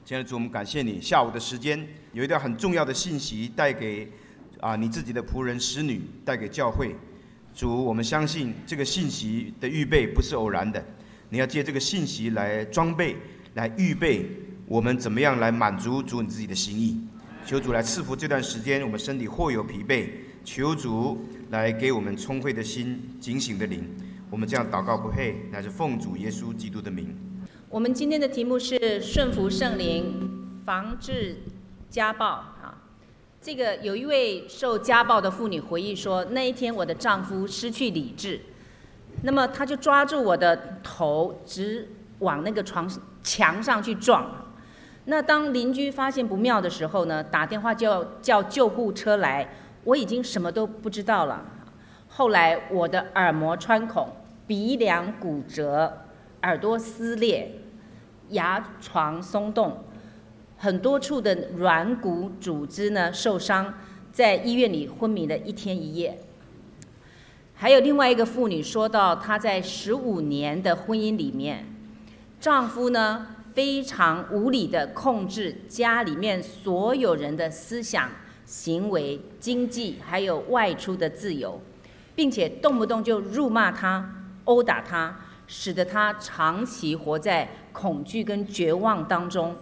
亲爱的主，我们感谢你，下午的时间有一条很重要的信息带给你自己的仆人使女，带给教会。主，我们相信这个信息的预备不是偶然的，你要借这个信息来装备，来预备我们怎么样来满足主你自己的心意。求主来赐福这段时间，我们身体或有疲惫，求主来给我们聪慧的心、警醒的灵。我们这样祷告不配，乃是奉主耶稣基督的名。 我们今天的题目是顺服圣灵，防治家暴。这个有一位受家暴的妇女回忆说，那一天我的丈夫失去理智，那么他就抓住我的头，直往那个墙上去撞。那当邻居发现不妙的时候呢，打电话叫救护车来，我已经什么都不知道了。后来我的耳膜穿孔，鼻梁骨折，耳朵撕裂，牙床松动，很多处的软骨组织呢受伤，在医院里昏迷了1天1夜。还有另外一个妇女说到，她在15年的婚姻里面，丈夫呢非常无理的控制家里面所有人的思想、行为、经济，还有外出的自由，并且动不动就辱骂她、殴打她，使得她长期活在恐惧跟绝望当中。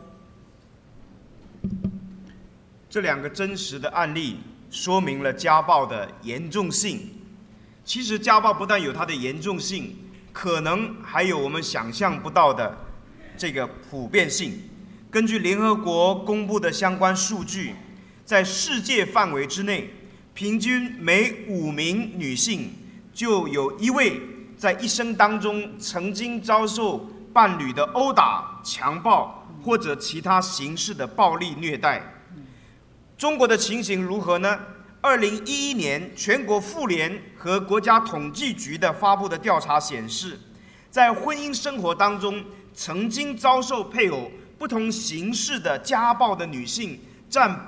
这两个真实的案例说明了家暴的严重性。其实家暴不但有它的严重性，可能还有我们想象不到的这个普遍性。根据联合国公布的相关数据，在世界范围之内，平均每5名女性就有1位在一生当中曾经遭受伴侣的殴打、强暴或者其他形式的暴力虐待。中国的情形如何呢？2011年，全国妇联和国家统计局的发布的调查显示，在婚姻生活当中，曾经遭受配偶不同形式的家暴的女性占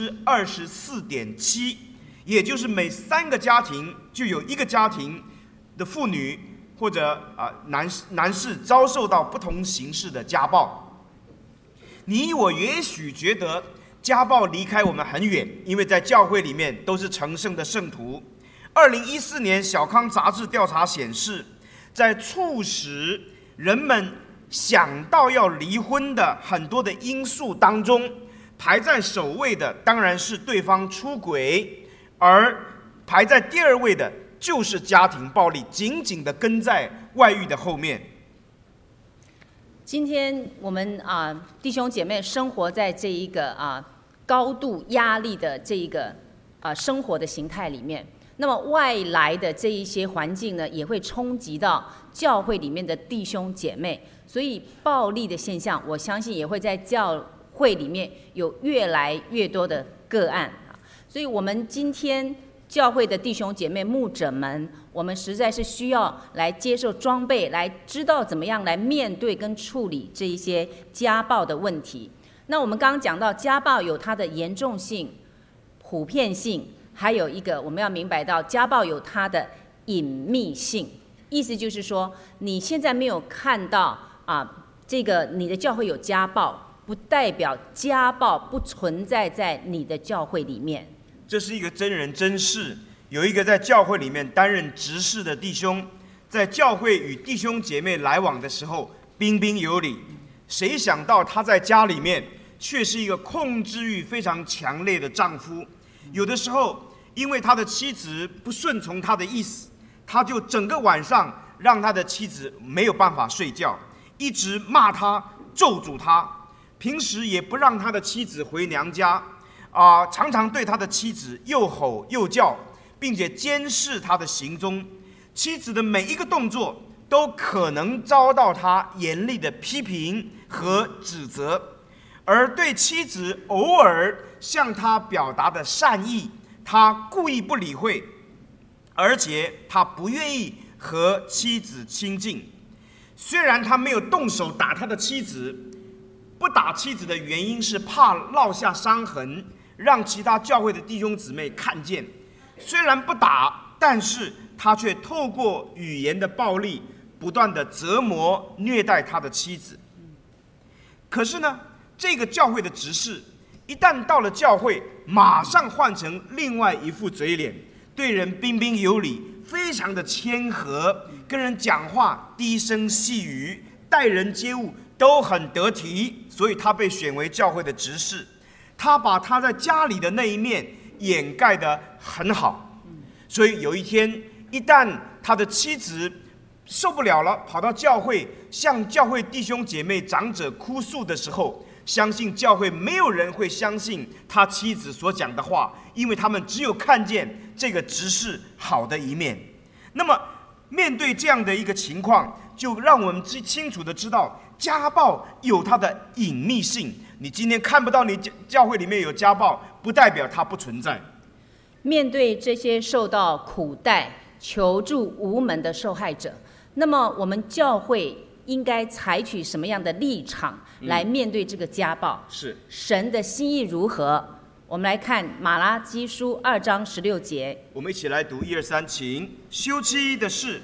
24.7%，也就是每3个家庭就有1个家庭的妇女或者男士遭受到不同形式的家暴。你我也许觉得家暴离开我们很远，因为在教会里面都是成圣的圣徒。2014年小康杂志调查显示，在促使人们想到要离婚的很多的因素当中，排在首位的当然是对方出轨，而排在第2位的就是家庭暴力，紧紧地跟在外遇的后面。 今天我们弟兄姐妹生活在这一个高度压力的这一个生活的形态里面，那么外来的这一些环境呢，也会冲击到教会里面的弟兄姐妹，所以暴力的现象，我相信也会在教会里面有越来越多的个案。所以我们今天教会的弟兄姐妹、牧者们，我们实在是需要来接受装备，来知道怎么样来面对跟处理这一些家暴的问题。那我们刚刚讲到家暴有它的严重性、普遍性，还有一个我们要明白到家暴有它的隐秘性。意思就是说，你现在没有看到这个你的教会有家暴，不代表家暴不存在在你的教会里面。 这是一个真人真事，有一个在教会里面担任执事的弟兄，在教会与弟兄姐妹来往的时候彬彬有礼，谁想到他在家里面却是一个控制欲非常强烈的丈夫。有的时候因为他的妻子不顺从他的意思，他就整个晚上让他的妻子没有办法睡觉，一直骂他、咒诅他，平时也不让他的妻子回娘家，常常对他的妻子又吼又叫，并且监视他的行踪。妻子的每一个动作都可能遭到他严厉的批评和指责，而对妻子偶尔向他表达的善意，他故意不理会，而且他不愿意和妻子亲近。虽然他没有动手打他的妻子，不打妻子的原因是怕落下伤痕，让其他教会的弟兄姊妹看见。虽然不打，但是他却透过语言的暴力不断的折磨虐待他的妻子。可是呢， 这个教会的执事一旦到了教会，马上换成另外一副嘴脸，对人彬彬有礼，非常的谦和，跟人讲话低声细语，待人接物都很得体，所以他被选为教会的执事。他把他在家里的那一面掩盖得很好，所以有一天，一旦他的妻子受不了了，跑到教会向教会弟兄姐妹长者哭诉的时候，相信教会没有人会相信他妻子所讲的话，因为他们只有看见这个执事好的一面。那么面对这样的一个情况，就让我们清楚的知道，家暴有它的隐秘性。你今天看不到你教会里面有家暴，不代表它不存在。 面对这些受到苦待、求助无门的受害者，那么我们教会应该采取什么样的立场来面对这个家暴？ 是神的心意如何？我们来看马拉基书2章16节。 我们一起来读1、2、3，请。休妻的事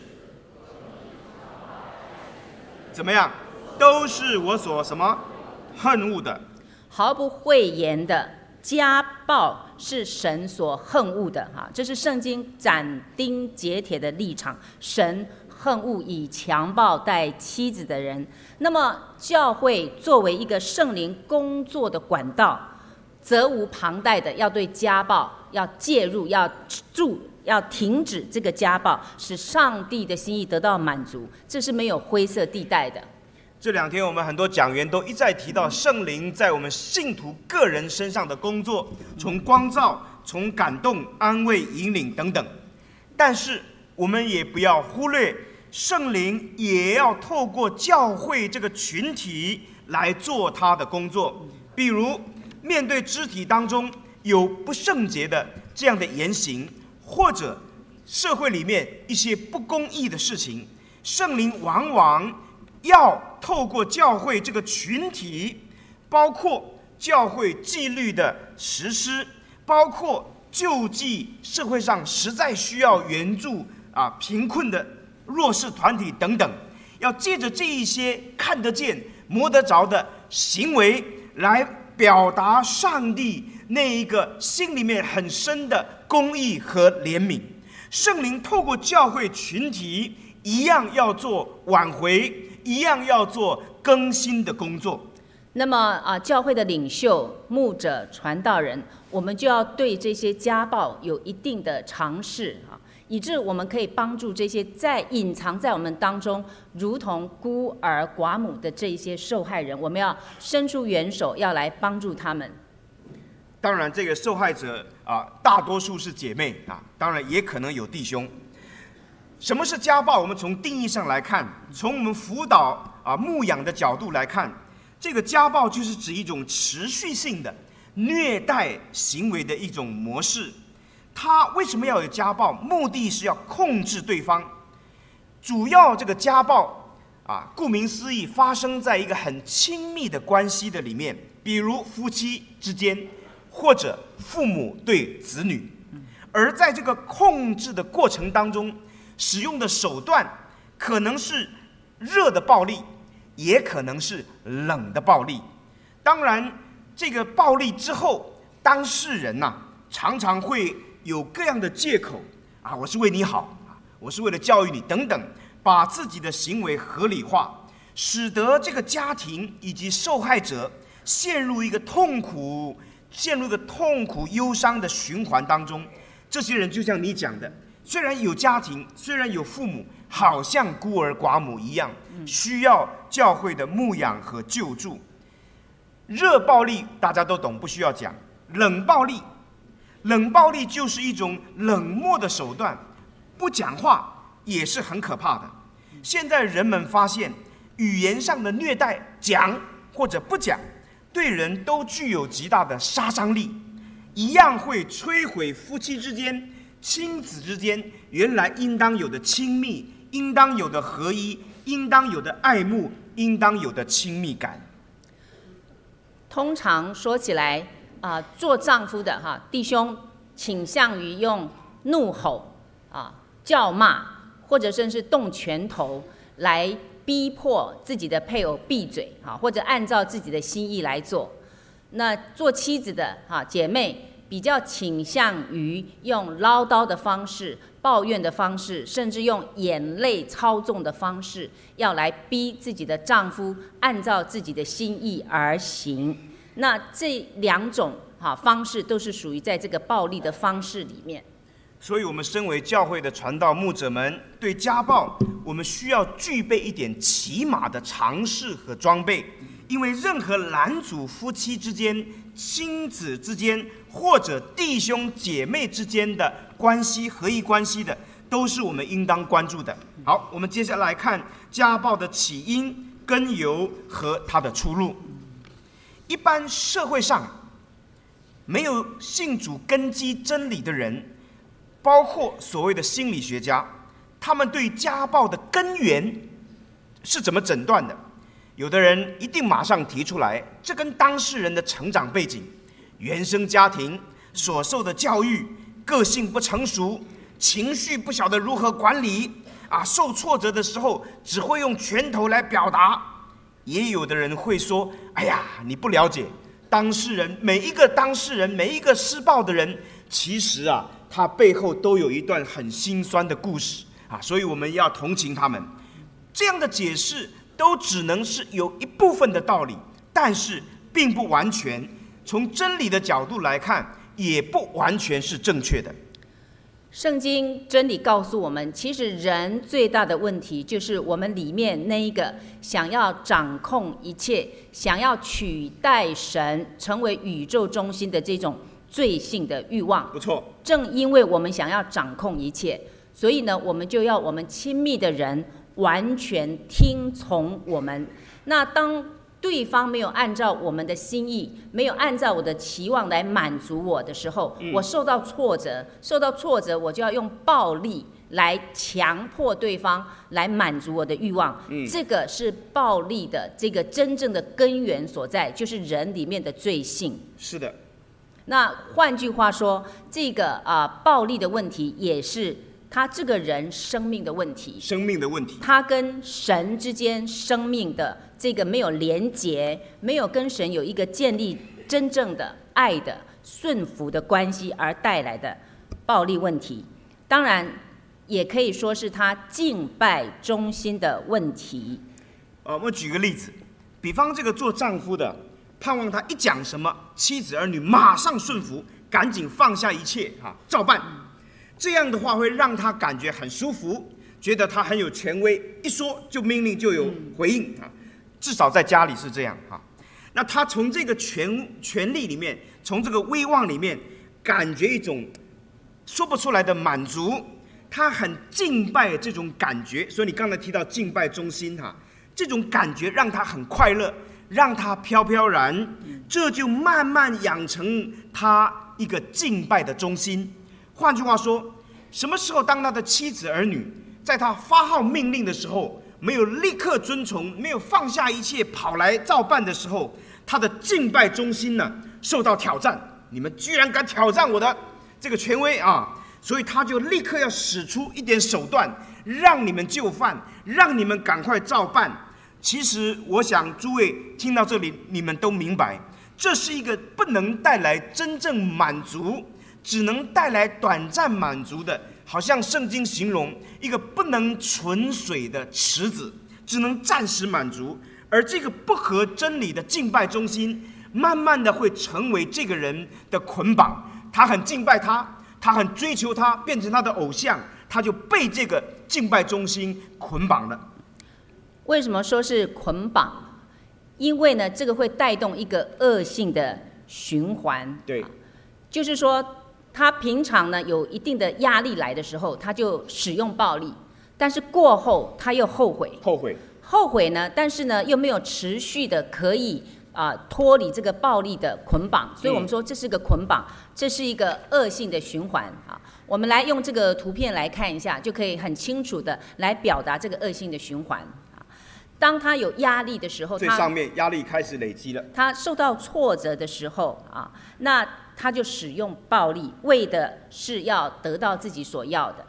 怎么样？都是我所什么恨恶的。 毫不讳言的家暴是神所恨恶的哈，这是圣经斩钉截铁的立场。神恨恶以强暴待妻子的人。那么教会作为一个圣灵工作的管道，责无旁贷的要对家暴要介入，要停止这个家暴，使上帝的心意得到满足，这是没有灰色地带的。 这2天我们很多讲员都一再提到圣灵在我们信徒个人身上的工作，从光照、从感动、安慰、引领等等。但是我们也不要忽略，圣灵也要透过教会这个群体来做他的工作。比如面对肢体当中有不圣洁的这样的言行，或者社会里面一些不公义的事情，圣灵往往要透过教会这个群体，包括教会纪律的实施，包括救济社会上实在需要援助贫困的弱势团体等等，要借着这一些看得见摸得着的行为来表达上帝那一个心里面很深的公义和怜悯。圣灵透过教会群体一样要做挽回，一样要做更新的工作。 那么教会的领袖、牧者、传道人，我们就要对这些家暴有一定的尝试以致我们可以帮助这些隐藏在我们当中如同孤儿寡母的这一些受害人，我们要伸出援手，要来帮助他们。 当然这个受害者大多数是姐妹当然也可能有弟兄。什么是家暴？我们从定义上来看，从我们辅导牧养的角度来看，这个家暴就是指一种持续性的虐待行为的一种模式。他为什么要有家暴？目的是要控制对方。主要这个家暴顾名思义，发生在一个很亲密的关系的里面，比如夫妻之间，或者父母对子女。而在这个控制的过程当中，使用的手段可能是热的暴力，也可能是冷的暴力。当然这个暴力之后，当事人常常会有各样的借口我是为你好，我是为了教育你等等，把自己的行为合理化，使得这个家庭以及受害者陷入一个痛苦忧伤的循环当中。这些人就像你讲的，虽然有家庭，虽然有父母，好像孤儿寡母一样，需要教会的牧养和救助。热暴力大家都懂，不需要讲。冷暴力就是一种冷漠的手段，不讲话也是很可怕的。现在人们发现，语言上的虐待，讲或者不讲，对人都具有极大的杀伤力，一样会摧毁夫妻之间、亲子之间原来应当有的亲密，应当有的合一，应当有的爱慕，应当有的亲密感。 通常说起来做丈夫的弟兄倾向于用怒吼叫骂，或者甚至动拳头来逼迫自己的配偶闭嘴啊，或者按照自己的心意来做。那做妻子的姐妹比较倾向于用唠叨的方式、抱怨的方式，甚至用眼泪操纵的方式，要来逼自己的丈夫按照自己的心意而行。那这两种方式都是属于在这个暴力的方式里面。 所以我们身为教会的传道牧者们，对家暴我们需要具备一点起码的常识和装备，因为任何男主夫妻之间、亲子之间或者弟兄姐妹之间的关系、合意关系的，都是我们应当关注的。好，我们接下来看家暴的起因、根由和它的出路。一般社会上没有信主根基真理的人，包括所谓的心理学家，他们对家暴的根源是怎么诊断的？有的人一定马上提出来，这跟当事人的成长背景、原生家庭所受的教育、个性不成熟、情绪不晓得如何管理受挫折的时候只会用拳头来表达。也有的人会说，哎呀，你不了解当事人，每一个当事人，每一个施暴的人，其实他背后都有一段很心酸的故事所以我们要同情他们。这样的解释都只能是有一部分的道理，但是并不完全，从真理的角度来看，也不完全是正确的。 圣经真理告诉我们，其实人最大的问题就是我们里面那一个想要掌控一切、想要取代神、成为宇宙中心的这种罪性的欲望。 不错。 正因为我们想要掌控一切，所以呢，我们就要我们亲密的人完全听从我们。那当对方没有按照我们的心意，没有按照我的期望来满足我的时候，我受到挫折，我就要用暴力来强迫对方来满足我的欲望。这个是暴力的这个真正的根源所在，就是人里面的罪性。 是的。 那换句话说，这个暴力的问题也是他这个人生命的问题，他跟神之间生命的这个没有连结，没有跟神有一个建立真正的爱的顺服的关系而带来的暴力问题。当然也可以说是他敬拜中心的问题。 我们举个例子，比方这个做丈夫的盼望他一讲什么，妻子儿女马上顺服，赶紧放下一切照办。这样的话会让他感觉很舒服，觉得他很有权威，一说就命令就有回应至少在家里是这样那他从这个权力里面，从这个威望里面，感觉一种说不出来的满足，他很敬拜这种感觉。所以你刚才提到敬拜中心这种感觉让他很快乐，让他飘飘然，这就慢慢养成他一个敬拜的中心。换句话说，什么时候当他的妻子儿女在他发号命令的时候没有立刻遵从，没有放下一切跑来照办的时候，他的敬拜中心呢受到挑战。你们居然敢挑战我的这个权威所以他就立刻要使出一点手段，让你们就范，让你们赶快照办。其实我想诸位听到这里，你们都明白，这是一个不能带来真正满足，只能带来短暂满足的，好像圣经形容一个不能存水的池子，只能暂时满足。而这个不合真理的敬拜中心，慢慢的会成为这个人的捆绑。他很敬拜他，他很追求他，变成他的偶像，他就被这个敬拜中心捆绑了。 为什么说是捆绑？因为呢，这个会带动一个恶性的循环。 对， 就是说他平常呢有一定的压力来的时候，他就使用暴力，但是过后他又后悔呢，但是呢又没有持续的可以脱离这个暴力的捆绑，所以我们说这是个捆绑，这是一个恶性的循环我们来用这个图片来看一下，就可以很清楚的来表达这个恶性的循环当他有压力的时候， 最上面压力开始累积了， 他受到挫折的时候那他就使用暴力，为的是要得到自己所要的。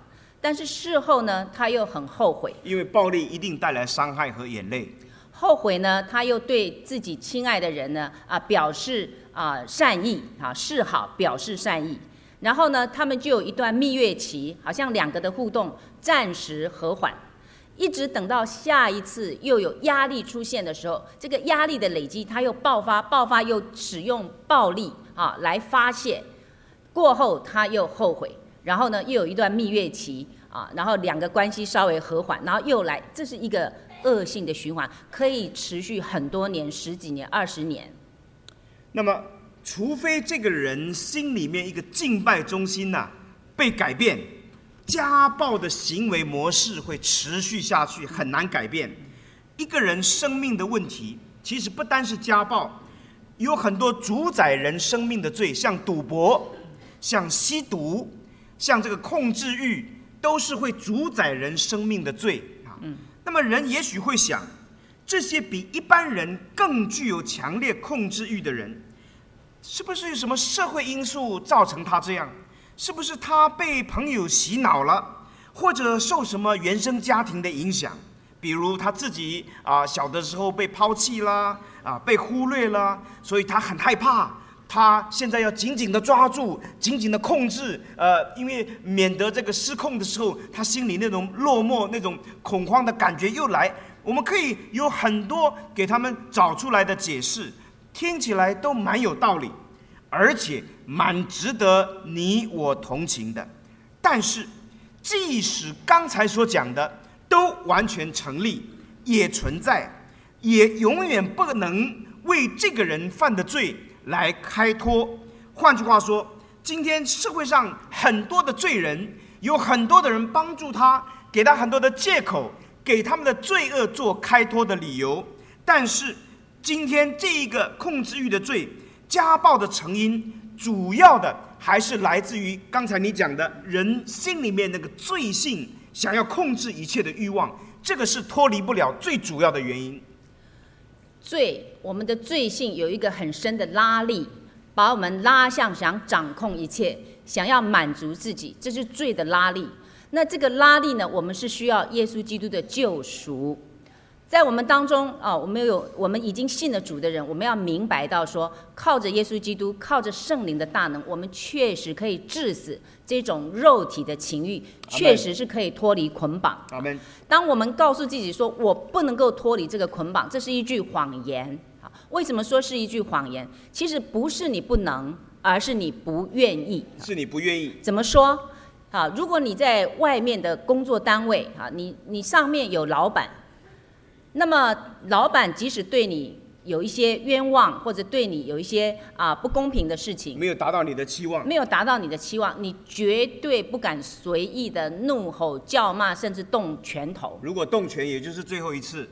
但是事后呢，他又很后悔， 因为暴力一定带来伤害和眼泪。 后悔呢，他又对自己亲爱的人呢表示善意示好，表示善意。然后呢，他们就有一段蜜月期，好像两个的互动暂时和缓，一直等到下一次又有压力出现的时候，这个压力的累积，他又爆发又使用暴力来发泄，过后他又后悔，然后呢又有一段蜜月期然后两个关系稍微和缓，然后又来，这是一个恶性的循环，可以持续很多年，10几年、20年。 那么除非这个人心里面一个敬拜中心被改变，家暴的行为模式会持续下去，很难改变。一个人生命的问题其实不单是家暴，有很多主宰人生命的罪，像赌博，像吸毒，像这个控制欲，都是会主宰人生命的罪那么人也许会想，这些比一般人更具有强烈控制欲的人，是不是有什么社会因素造成他这样？是不是他被朋友洗脑了，或者受什么原生家庭的影响？比如他自己小的时候被抛弃啦，被忽略了，所以他很害怕，他现在要紧紧的抓住，紧紧的控制，因为免得这个失控的时候，他心里那种落寞、那种恐慌的感觉又来。我们可以有很多给他们找出来的解释，听起来都蛮有道理，而且蛮值得你我同情的。但是，即使刚才所讲的都完全成立，也存在，也永远不能为这个人犯的罪来开脱。换句话说，今天社会上很多的罪人，有很多的人帮助他，给他很多的借口，给他们的罪恶做开脱的理由。但是今天这一个控制欲的罪，家暴的成因，主要的还是来自于刚才你讲的人心里面那个罪性，想要控制一切的欲望，这个是脱离不了最主要的原因。 我们的罪性有一个很深的拉力，把我们拉向想掌控一切，想要满足自己，这是罪的拉力。那这个拉力呢，我们是需要耶稣基督的救赎。在我们当中我们已经信了主的人，我们要明白到说，靠着耶稣基督，靠着圣灵的大能，我们确实可以治死这种肉体的情欲，确实是可以脱离捆绑。 阿们。 当我们告诉自己说我不能够脱离这个捆绑，这是一句谎言。为什么说是一句谎言？其实不是你不能，而是你不愿意。 是你不愿意。 怎么说？如果你在外面的工作单位你上面有老板，那么老板即使对你有一些冤枉，或者对你有一些不公平的事情， 没有达到你的期望， 你绝对不敢随意的怒吼叫骂，甚至动拳头。 如果动拳，也就是最后一次。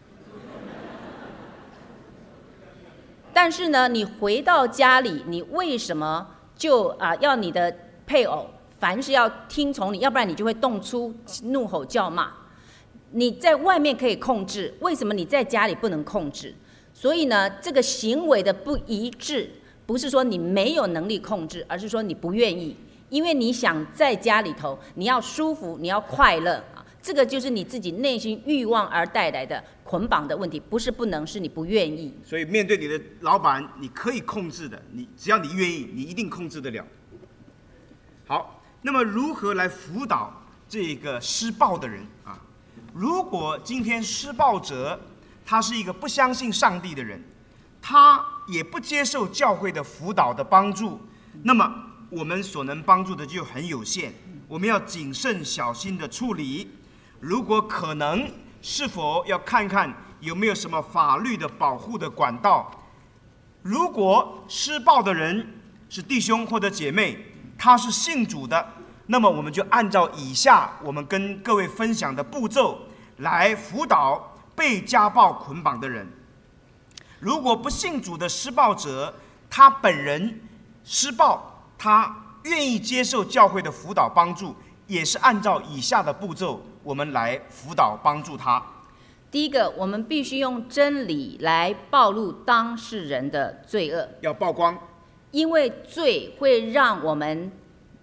但是呢，你回到家里，你为什么就要你的配偶凡是要听从你，要不然你就会动出怒吼叫骂？你在外面可以控制，为什么你在家里不能控制？所以呢，这个行为的不一致，不是说你没有能力控制，而是说你不愿意，因为你想在家里头，你要舒服，你要快乐这个就是你自己内心欲望而带来的捆绑的问题，不是不能，是你不愿意。 所以面对你的老板，你可以控制的，只要你愿意，你一定控制得了。好，那么如何来辅导这个施暴的人如果今天施暴者他是一个不相信上帝的人，他也不接受教会的辅导的帮助，那么我们所能帮助的就很有限，我们要谨慎小心的处理。如果可能，是否要看看有没有什么法律的保护的管道。如果施暴的人是弟兄或者姐妹，他是信主的，那么我们就按照以下我们跟各位分享的步骤来辅导被家暴捆绑的人。如果不信主的施暴者，他本人施暴，他愿意接受教会的辅导帮助，也是按照以下的步骤我们来辅导帮助他。 第一个，我们必须用真理来暴露当事人的罪恶， 要曝光， 因为罪会让我们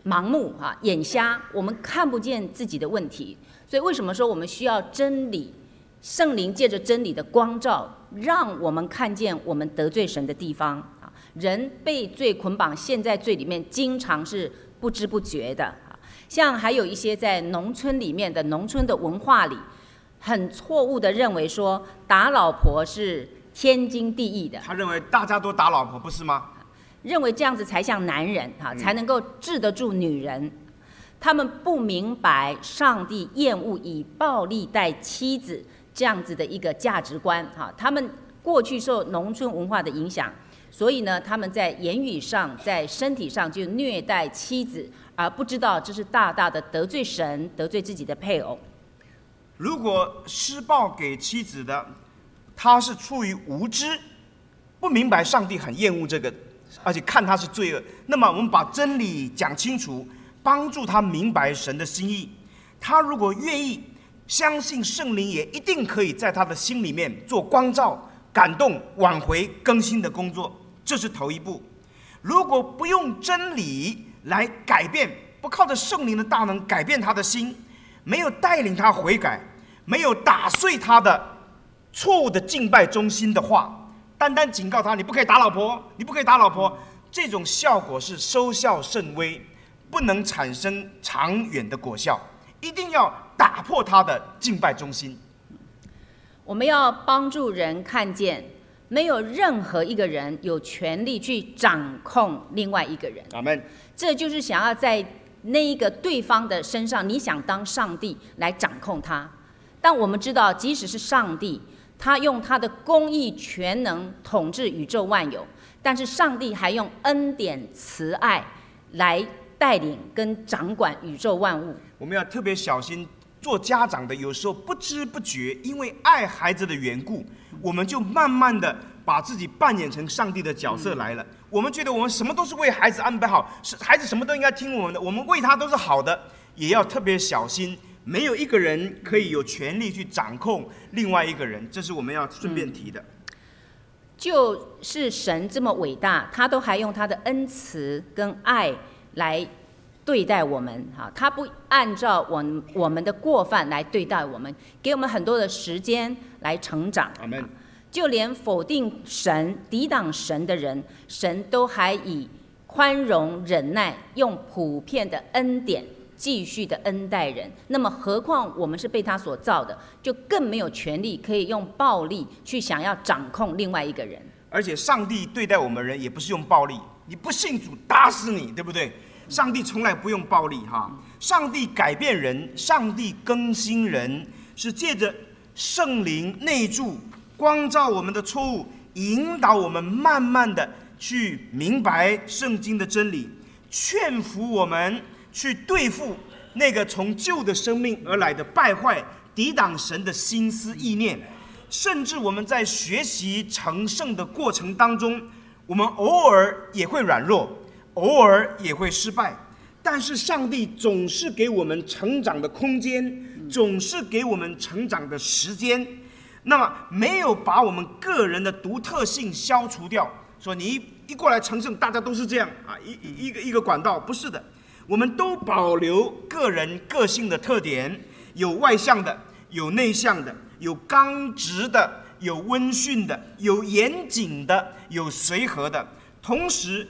盲目眼瞎，我们看不见自己的问题。所以为什么说我们需要真理？圣灵借着真理的光照，让我们看见我们得罪神的地方啊。人被罪捆绑，陷在罪里面，经常是不知不觉的啊。像还有一些在农村里面的农村的文化里，很错误的认为说打老婆是天经地义的。 他认为大家都打老婆，不是吗？ 认为这样子才像男人才能够治得住女人。他们不明白上帝厌恶以暴力待妻子这样子的一个价值观他们过去受农村文化的影响，所以呢，他们在言语上、在身体上就虐待妻子，而不知道这是大大的得罪神、得罪自己的配偶。 如果施暴给妻子的，他是出于无知，不明白上帝很厌恶这个，而且看他是罪恶，那么我们把真理讲清楚，帮助他明白神的心意。他如果愿意相信圣灵，也一定可以在他的心里面做光照、感动、挽回、更新的工作，这是头一步。如果不用真理来改变，不靠着圣灵的大能改变他的心，没有带领他悔改，没有打碎他的错误的敬拜中心的话，单单警告他你不可以打老婆，你不可以打老婆，这种效果是收效甚微，不能产生长远的果效。一定要打破他的敬拜中心。 我们要帮助人看见，没有任何一个人有权利去掌控另外一个人。 阿们。 这就是想要在那一个对方的身上，你想当上帝来掌控他。但我们知道，即使是上帝，他用他的公义全能统治宇宙万有，但是上帝还用恩典慈爱来带领跟掌管宇宙万物。 我们要特别小心，做家长的有时候不知不觉，因为爱孩子的缘故，我们就慢慢的把自己扮演成上帝的角色来了。我们觉得我们什么都是为孩子安排好，孩子什么都应该听我们的，我们为他都是好的，也要特别小心，没有一个人可以有权利去掌控另外一个人，这是我们要顺便提的。 就是神这么伟大，他都还用他的恩慈跟爱来对待我们他不按照我们的过犯来对待我们，给我们很多的时间来成长。 阿们。 就连否定神、抵挡神的人，神都还以宽容忍耐，用普遍的恩典继续的恩待人。那么何况我们是被他所造的，就更没有权利可以用暴力去想要掌控另外一个人。 而且上帝对待我们人也不是用暴力，你不信主打死你，对不对？上帝从来不用暴力上帝改变人，上帝更新人，是借着圣灵内住，光照我们的错误，引导我们慢慢的去明白圣经的真理，劝服我们去对付那个从旧的生命而来的败坏，抵挡神的心思意念。甚至我们在学习成圣的过程当中，我们偶尔也会软弱，偶尔也会失败，但是上帝总是给我们成长的空间，总是给我们成长的时间。那么没有把我们个人的独特性消除掉，说你一过来成圣大家都是这样一个管道，不是的，我们都保留个人个性的特点，有外向的，有内向的，有刚直的，有温驯的，有严谨的，有随和的。同时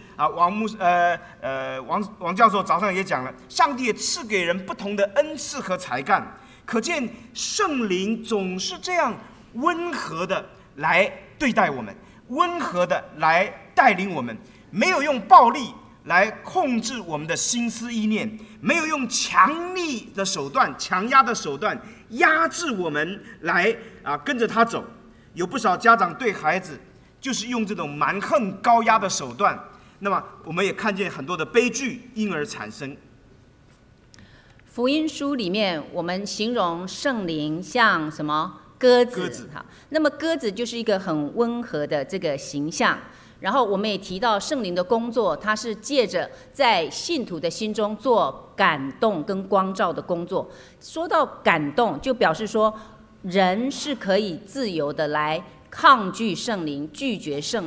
王教授早上也讲了，上帝也赐给人不同的恩赐和才干，可见圣灵总是这样温和的来对待我们，温和的来带领我们，没有用暴力来控制我们的心思意念，没有用强力的手段、强压的手段压制我们来跟着他走。有不少家长对孩子就是用这种蛮横高压的手段，那么我们也看见很多的悲剧因而产生。 福音书里面我们形容圣灵像什么？鸽子。那么鸽子就是一个很温和的这个形象。然后我们也提到圣灵的工作，它是借着在信徒的心中做感动跟光照的工作。说到感动，就表示说人是可以自由的来抗拒圣灵，拒绝圣灵，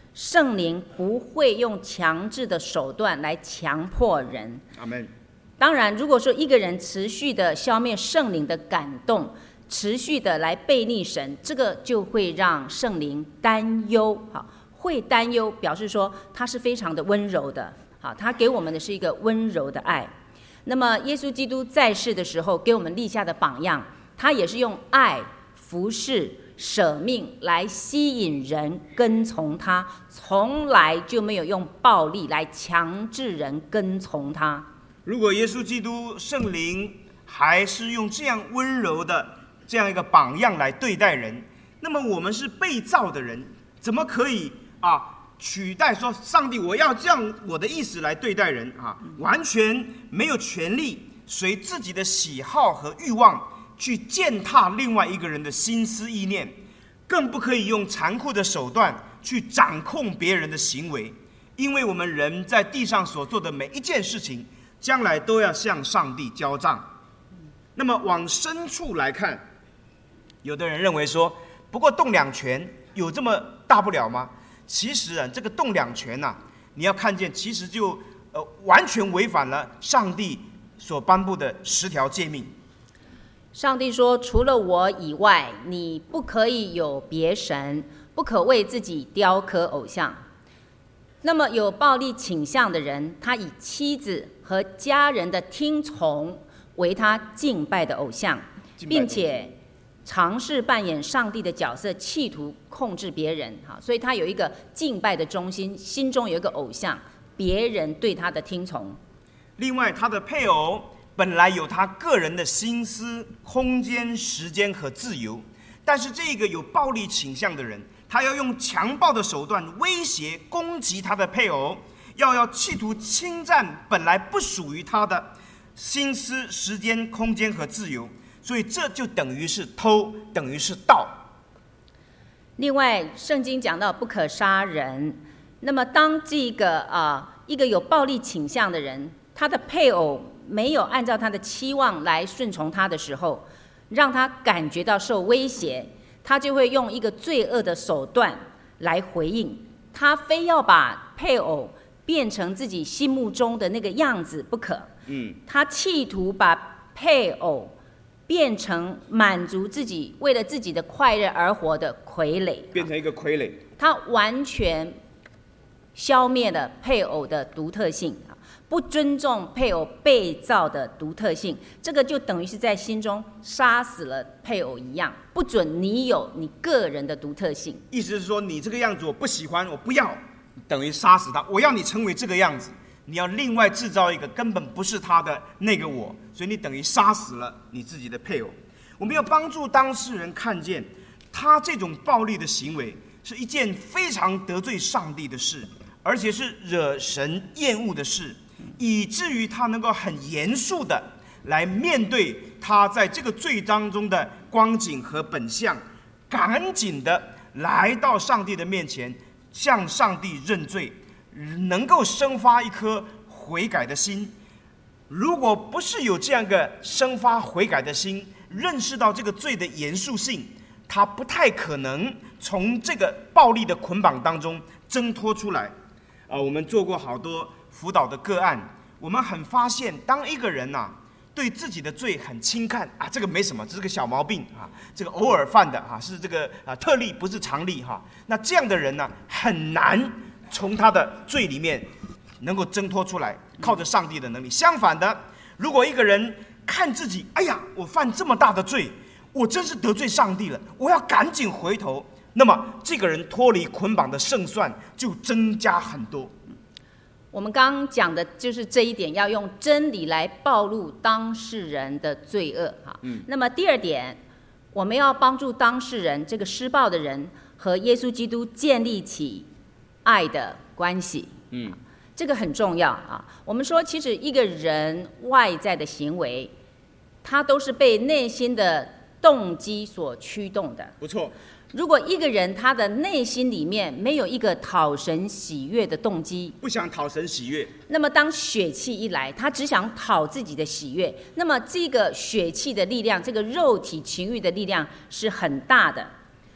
圣灵不会用强制的手段来强迫人。 阿们。 当然，如果说一个人持续的消灭圣灵的感动，持续的来背逆神，这个就会让圣灵担忧。好，会担忧表示说他是非常的温柔的。好，他给我们的是一个温柔的爱。那么耶稣基督在世的时候给我们立下的榜样，他也是用爱、服侍、舍命来吸引人跟从他，从来就没有用暴力来强制人跟从他。 如果耶稣基督圣灵还是用这样温柔的这样一个榜样来对待人，那么我们是被造的人，怎么可以取代说上帝我要这样我的意思来对待人完全没有权利随自己的喜好和欲望去践踏另外一个人的心思意念，更不可以用残酷的手段去掌控别人的行为，因为我们人在地上所做的每一件事情将来都要向上帝交账。那么往深处来看，有的人认为说，不过动两拳有这么大不了吗？其实这个动两拳你要看见，其实就完全违反了上帝所颁布的10条诫命。 上帝说，除了我以外，你不可以有别神，不可为自己雕刻偶像。那么有暴力倾向的人，他以妻子和家人的听从为他敬拜的偶像，并且尝试扮演上帝的角色，企图控制别人。所以他有一个敬拜的中心，心中有一个偶像，别人对他的听从。 另外，他的配偶本来有他个人的心思、空间、时间和自由，但是这个有暴力倾向的人，他要用强暴的手段威胁、攻击他的配偶，要企图侵占本来不属于他的心思、时间、空间和自由，所以这就等于是偷，等于是盗。 另外，圣经讲到不可杀人，那么当这个一个有暴力倾向的人，他的配偶没有按照他的期望来顺从他的时候，让他感觉到受威胁，他就会用一个罪恶的手段来回应，他非要把配偶变成自己心目中的那个样子不可。他企图把配偶变成满足自己、为了自己的快乐而活的傀儡， 变成一个傀儡。 他完全消灭了配偶的独特性，不尊重配偶被造的独特性，这个就等于是在心中杀死了配偶一样，不准你有你个人的独特性。 意思是说，你这个样子我不喜欢，我不要，等于杀死他。我要你成为这个样子，你要另外制造一个根本不是他的那个我，所以你等于杀死了你自己的配偶。我们要帮助当事人看见，他这种暴力的行为是一件非常得罪上帝的事，而且是惹神厌恶的事，以至于他能够很严肃的来面对他在这个罪当中的光景和本相，赶紧的来到上帝的面前，向上帝认罪，能够生发一颗悔改的心。如果不是有这样一个生发悔改的心，认识到这个罪的严肃性，他不太可能从这个暴力的捆绑当中挣脱出来。我们做过好多辅导的个案，我们很发现，当一个人对自己的罪很轻看这个没什么，这是个小毛病这个偶尔犯的是这个特例，不是常例那这样的人很难从他的罪里面能够挣脱出来，靠着上帝的能力。相反的，如果一个人看自己，哎呀，我犯这么大的罪，我真是得罪上帝了，我要赶紧回头，那么这个人脱离捆绑的胜算就增加很多。 我们刚刚讲的就是这一点，要用真理来暴露当事人的罪恶那么第二点，我们要帮助当事人，这个施暴的人和耶稣基督建立起爱的关系。这个很重要我们说，其实一个人外在的行为，他都是被内心的动机所驱动的。 不错。 如果一个人他的内心里面没有一个讨神喜悦的动机， 不想讨神喜悦， 那么当血气一来，他只想讨自己的喜悦，那么这个血气的力量，这个肉体情欲的力量是很大的。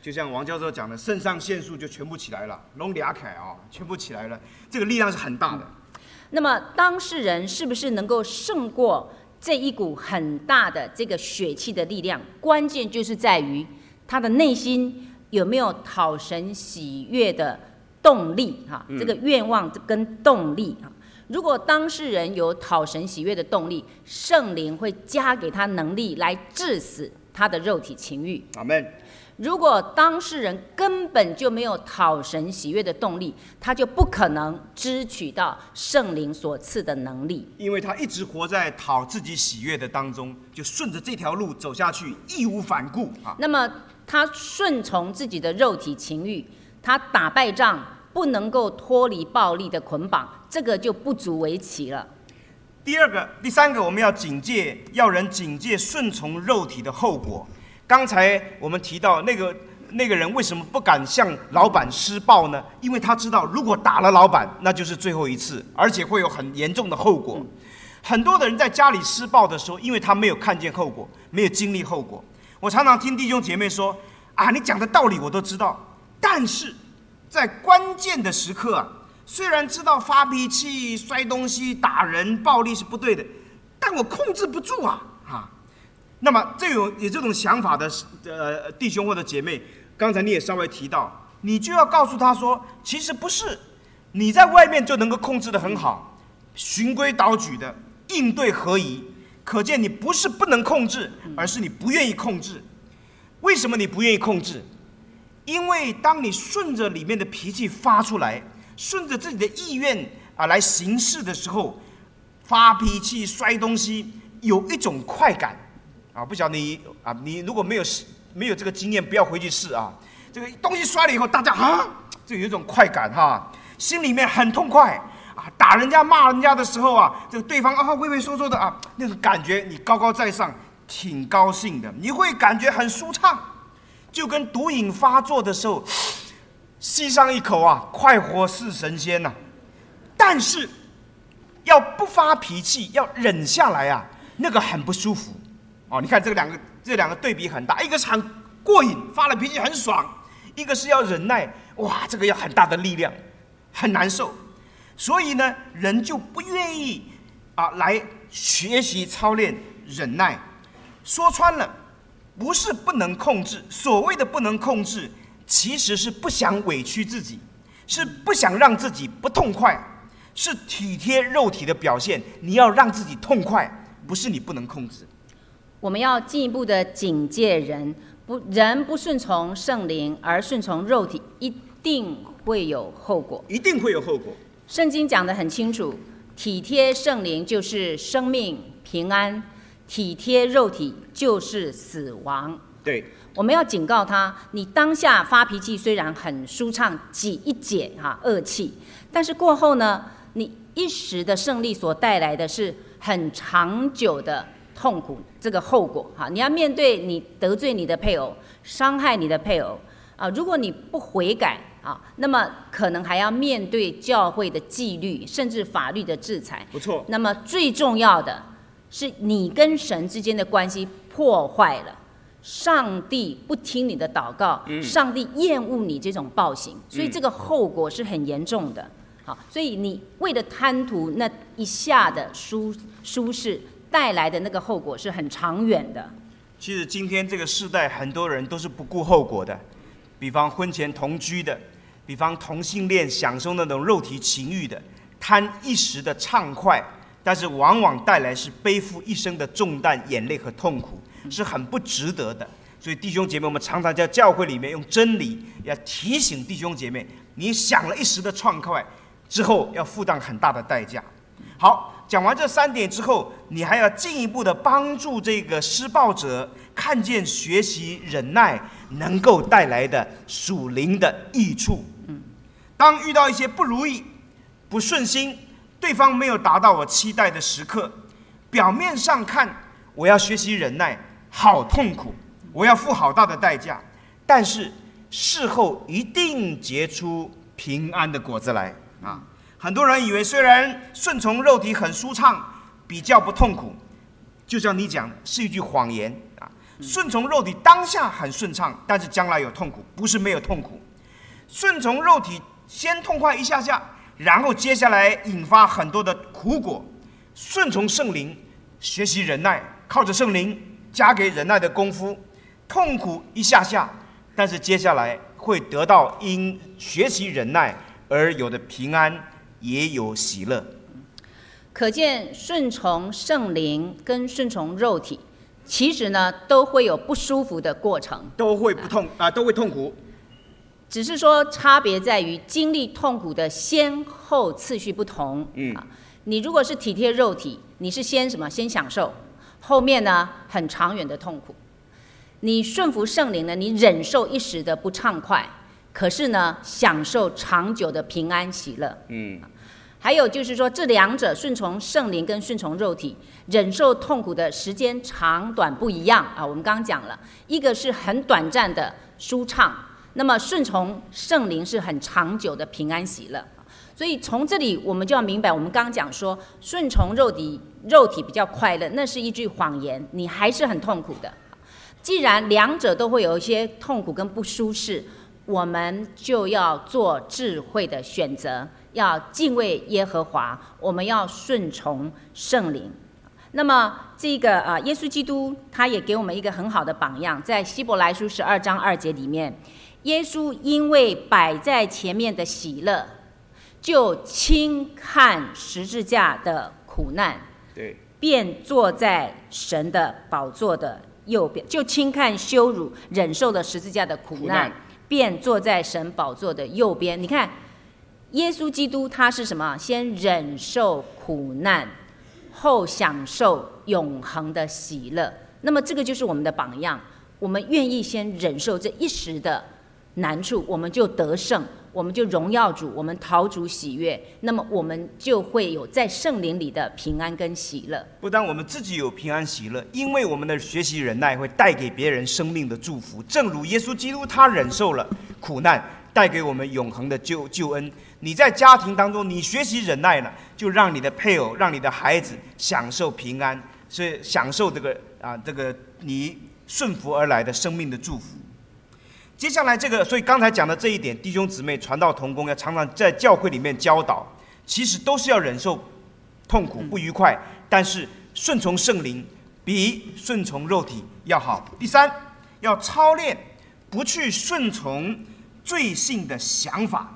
就像王教授讲的，肾上腺素就全部起来了，拢俩凯啊，全部起来了，这个力量是很大的。 那么当事人是不是能够胜过这一股很大的这个血气的力量？关键就是在于他的内心有没有讨神喜悦的动力哈，这个愿望跟动力哈。如果当事人有讨神喜悦的动力，圣灵会加给他能力来治死他的肉体情欲。 阿们。 如果当事人根本就没有讨神喜悦的动力，他就不可能支取到圣灵所赐的能力， 因为他一直活在讨自己喜悦的当中，就顺着这条路走下去，义无反顾啊。 那么他顺从自己的肉体情欲，他打败仗不能够脱离暴力的捆绑，这个就不足为奇了。 第三个，我们要警戒，要人警戒顺从肉体的后果。刚才我们提到那个人为什么不敢向老板施暴呢？因为他知道，如果打了老板，那就是最后一次，而且会有很严重的后果。很多的人在家里施暴的时候，因为他没有看见后果，没有经历后果。我常常听弟兄姐妹说：“啊，你讲的道理我都知道，但是在关键的时刻啊，虽然知道发脾气、摔东西、打人、暴力是不对的，但我控制不住啊！”那么有这种想法的弟兄或者姐妹，刚才你也稍微提到，你就要告诉他说，其实不是，你在外面就能够控制得很好，循规蹈矩的应对合宜。可见你不是不能控制，而是你不愿意控制。为什么你不愿意控制？因为当你顺着里面的脾气发出来，顺着自己的意愿来行事的时候，发脾气、摔东西，有一种快感。不晓得你如果没有这个经验，不要回去试啊。这个东西摔了以后，大家就有一种快感心里面很痛快打人家骂人家的时候这个对方畏畏缩缩的那种感觉，你高高在上，挺高兴的，你会感觉很舒畅，就跟毒瘾发作的时候，吸上一口快活似神仙呐。但是要不发脾气，要忍下来那个很不舒服。你看这两个对比很大，一个是很过瘾，发了脾气很爽；一个是要忍耐，这个要很大的力量，很难受。所以呢，人就不愿意来学习操练忍耐。说穿了，不是不能控制，所谓的不能控制，其实是不想委屈自己，是不想让自己不痛快，是体贴肉体的表现。你要让自己痛快，不是你不能控制。 我们要进一步的警戒人不顺从圣灵，而顺从肉体，一定会有后果。 一定会有后果。 圣经讲得很清楚，体贴圣灵就是生命平安，体贴肉体就是死亡。 对， 我们要警告他，你当下发脾气虽然很舒畅，挤一解恶气，但是过后呢，你一时的胜利所带来的是很长久的痛苦，这个后果你要面对你得罪你的配偶，伤害你的配偶如果你不悔改那么可能还要面对教会的纪律，甚至法律的制裁。 不错。 那么最重要的是，你跟神之间的关系破坏了，上帝不听你的祷告，上帝厌恶你这种暴行，所以这个后果是很严重的。所以你为了贪图那一下的舒适，带来的那个后果是很长远的。 其实今天这个世代，很多人都是不顾后果的，比方婚前同居的，比方同性恋享受那种肉体情欲的，贪一时的畅快，但是往往带来是背负一生的重担、眼泪和痛苦，是很不值得的。所以弟兄姐妹，我们常常在教会里面用真理要提醒弟兄姐妹，你享了一时的畅快之后，要负担很大的代价。好，讲完这3点之后，你还要进一步的帮助这个施暴者看见学习忍耐能够带来的属灵的益处。当遇到一些不如意、不顺心，对方没有达到我期待的时刻，表面上看我要学习忍耐，好痛苦，我要付好大的代价，但是事后一定结出平安的果子来很多人以为虽然顺从肉体很舒畅，比较不痛苦，就像你讲是一句谎言顺从肉体当下很顺畅，但是将来有痛苦，不是没有痛苦。顺从肉体先痛快一下下，然后接下来引发很多的苦果。顺从圣灵，学习忍耐，靠着圣灵加给忍耐的功夫，痛苦一下下，但是接下来会得到因学习忍耐而有的平安，也有喜乐。 可见顺从圣灵跟顺从肉体，其实呢都会有不舒服的过程， 都会都会痛苦， 只是说差别在于经历痛苦的先后次序不同。你如果是体贴肉体，你是先什么？先享受，后面呢很长远的痛苦。你顺服圣灵呢，你忍受一时的不畅快，可是呢享受长久的平安喜乐。还有就是说，这两者顺从圣灵跟顺从肉体，忍受痛苦的时间长短不一样啊。我们刚刚讲了，一个是很短暂的舒畅，那么顺从圣灵是很长久的平安喜乐。所以从这里我们就要明白，我们刚刚讲说顺从肉体比较快乐，那是一句谎言，你还是很痛苦的。既然两者都会有一些痛苦跟不舒适，我们就要做智慧的选择，要敬畏耶和华，我们要顺从圣灵。那么这个耶稣基督他也给我们一个很好的榜样，在希伯来书12章2节里面，耶稣因为摆在前面的喜乐，就轻看十字架的苦难， 对， 便坐在神的宝座的右边，就轻看羞辱，忍受了十字架的苦难，便坐在神宝座的右边。你看，耶稣基督他是什么？先忍受苦难，后享受永恒的喜乐。那么这个就是我们的榜样，我们愿意先忍受这一时的难处，我们就得胜，我们就荣耀主，我们讨主喜悦，那么我们就会有在圣灵里的平安跟喜乐。 不但我们自己有平安喜乐，因为我们的学习忍耐会带给别人生命的祝福。正如耶稣基督他忍受了苦难，带给我们永恒的救恩。你在家庭当中，你学习忍耐了，就让你的配偶、让你的孩子享受平安，所以享受这个你顺服而来的生命的祝福。接下来所以刚才讲的这一点，弟兄姊妹传道同工要常常在教会里面教导，其实都是要忍受痛苦不愉快，但是顺从圣灵比顺从肉体要好。第三，要操练不去顺从罪性的想法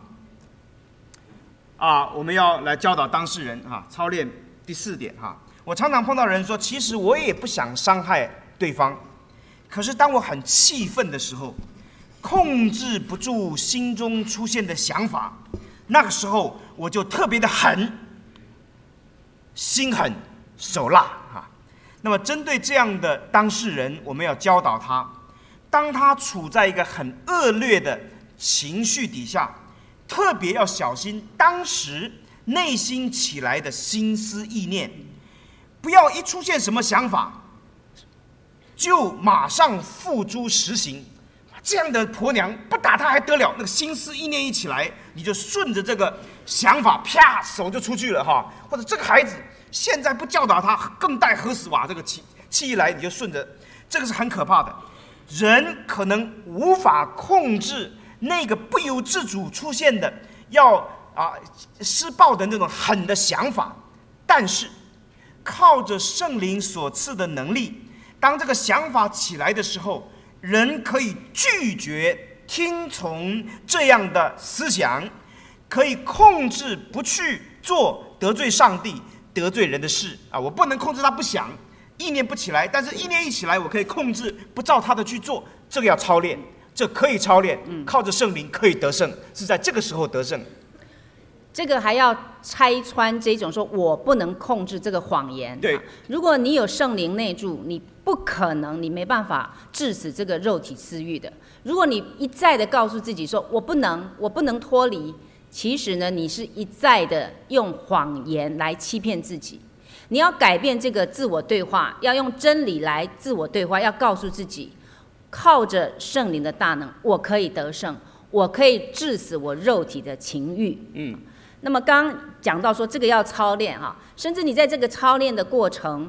我们要来教导当事人操练。第4点我常常碰到人说，其实我也不想伤害对方，可是当我很气愤的时候，控制不住心中出现的想法，那个时候我就特别的狠，心狠手辣那么针对这样的当事人，我们要教导他，当他处在一个很恶劣的情绪底下，特别要小心当时内心起来的心思意念，不要一出现什么想法就马上付诸实行。这样的婆娘不打她还得了？那个心思意念一起来，你就顺着这个想法，啪，手就出去了或者这个孩子现在不教导他，更待何时？这个气一来，你就顺着，这个是很可怕的。人可能无法控制那个不由自主出现的要施暴的那种狠的想法，但是靠着圣灵所赐的能力，当这个想法起来的时候，人可以拒绝听从这样的思想，可以控制不去做得罪上帝、得罪人的事我不能控制他不想，意念不起来，但是意念一起来，我可以控制不照他的去做。这个要操练，这可以操练，靠着圣灵可以得胜，是在这个时候得胜。 这个还要拆穿这种说我不能控制这个谎言。 对， 如果你有圣灵内住，你不可能，你没办法致死这个肉体私欲的。如果你一再的告诉自己说我不能脱离，其实呢，你是一再的用谎言来欺骗自己。你要改变这个自我对话，要用真理来自我对话，要告诉自己，靠着圣灵的大能，我可以得胜，我可以致死我肉体的情欲。那么刚讲到说这个要操练甚至你在这个操练的过程，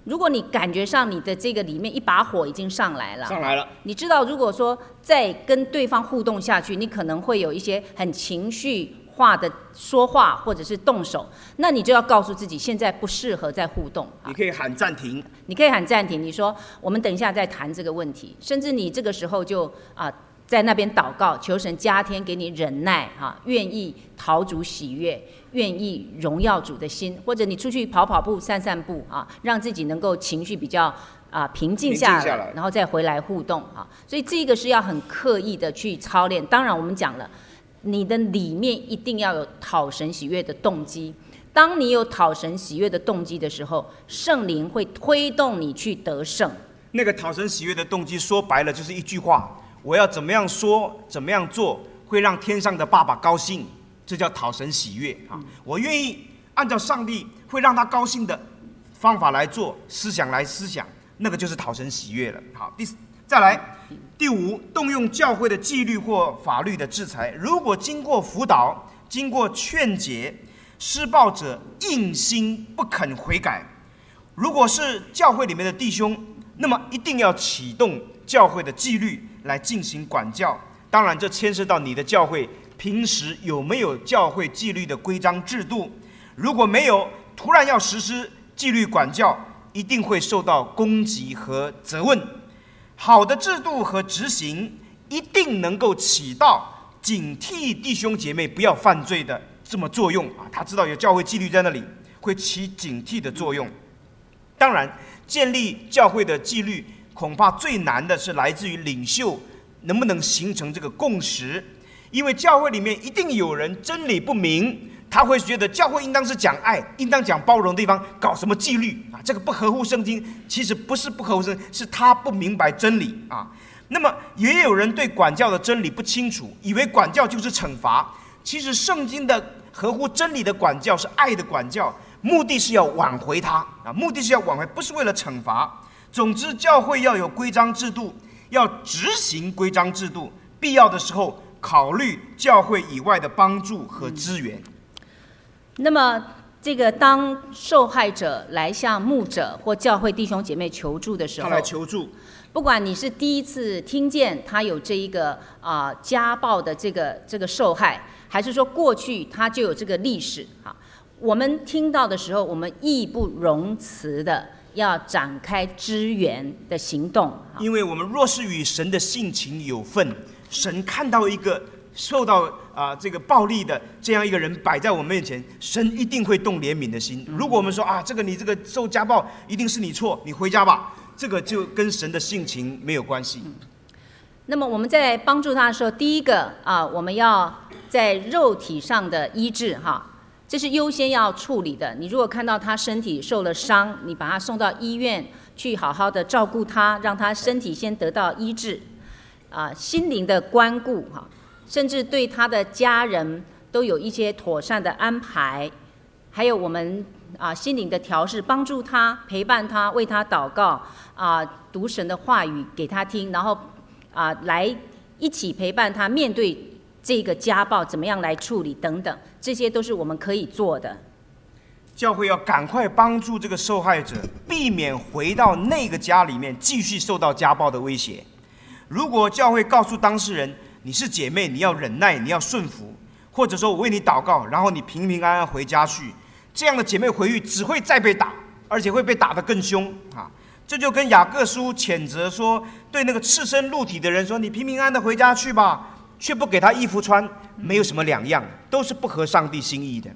如果你感觉上你的这个里面一把火已经上来了，你知道如果说再跟对方互动下去，你可能会有一些很情绪化的说话或者是动手，那你就要告诉自己现在不适合再互动。 你可以喊暂停， 你说我们等一下再谈这个问题，甚至你这个时候就在那边祷告，求神加添给你忍耐愿意讨主喜悦，愿意荣耀主的心，或者你出去跑跑步、散散步让自己能够情绪比较平静下来，然后再回来互动所以这个是要很刻意的去操练。当然我们讲了，你的里面一定要有讨神喜悦的动机。当你有讨神喜悦的动机的时候，圣灵会推动你去得胜。 那个讨神喜悦的动机说白了就是一句话，我要怎么样说怎么样做会让天上的爸爸高兴，这叫讨神喜悦我愿意按照上帝会让他高兴的方法来做，思想来思想，那个就是讨神喜悦了。好，再来第5，动用教会的纪律或法律的制裁。如果经过辅导、经过劝解，施暴者硬心不肯悔改，如果是教会里面的弟兄，那么一定要启动教会的纪律来进行管教。当然这牵涉到你的教会平时有没有教会纪律的规章制度，如果没有，突然要实施纪律管教，一定会受到攻击和责问。好的制度和执行一定能够起到警惕弟兄姐妹不要犯罪的这么作用他知道有教会纪律在那里，会起警惕的作用。当然建立教会的纪律恐怕最难的是来自于领袖能不能形成这个共识，因为教会里面一定有人真理不明，他会觉得教会应当是讲爱，应当讲包容的地方，搞什么纪律这个不合乎圣经。其实不是不合乎圣经，是他不明白真理那么也有人对管教的真理不清楚，以为管教就是惩罚。其实圣经的合乎真理的管教是爱的管教，目的是要挽回他目的是要挽回，不是为了惩罚。总之教会要有规章制度，要执行规章制度，必要的时候考虑教会以外的帮助和资源。 那么这个当受害者来向牧者或教会弟兄姐妹求助的时候， 他来求助， 不管你是第一次听见他有这一个家暴的这个受害，还是说过去他就有这个历史我们听到的时候，我们义不容辞的要展开支援的行动。 因为我们若是与神的性情有份，神看到一个受到这个暴力的这样一个人摆在我们面前，神一定会动怜悯的心。如果我们说你这个受家暴一定是你错，你回家吧，这个就跟神的性情没有关系。 那么我们在帮助他的时候，第一个我们要在肉体上的医治这是优先要处理的。你如果看到他身体受了伤，你把他送到医院去好好的照顾他，让他身体先得到医治心灵的关顾甚至对他的家人都有一些妥善的安排，还有我们心灵的调试，帮助他，陪伴他，为他祷告读神的话语给他听，然后来一起陪伴他面对这个家暴怎么样来处理等等，这些都是我们可以做的。 教会要赶快帮助这个受害者，避免回到那个家里面继续受到家暴的威胁。如果教会告诉当事人，你是姐妹，你要忍耐，你要顺服，或者说我为你祷告，然后你平平安安回家去，这样的姐妹回去只会再被打，而且会被打得更凶这就跟雅各书谴责说，对那个赤身露体的人说，你平平安安的回家去吧，却不给他衣服穿，没有什么两样，都是不合上帝心意的。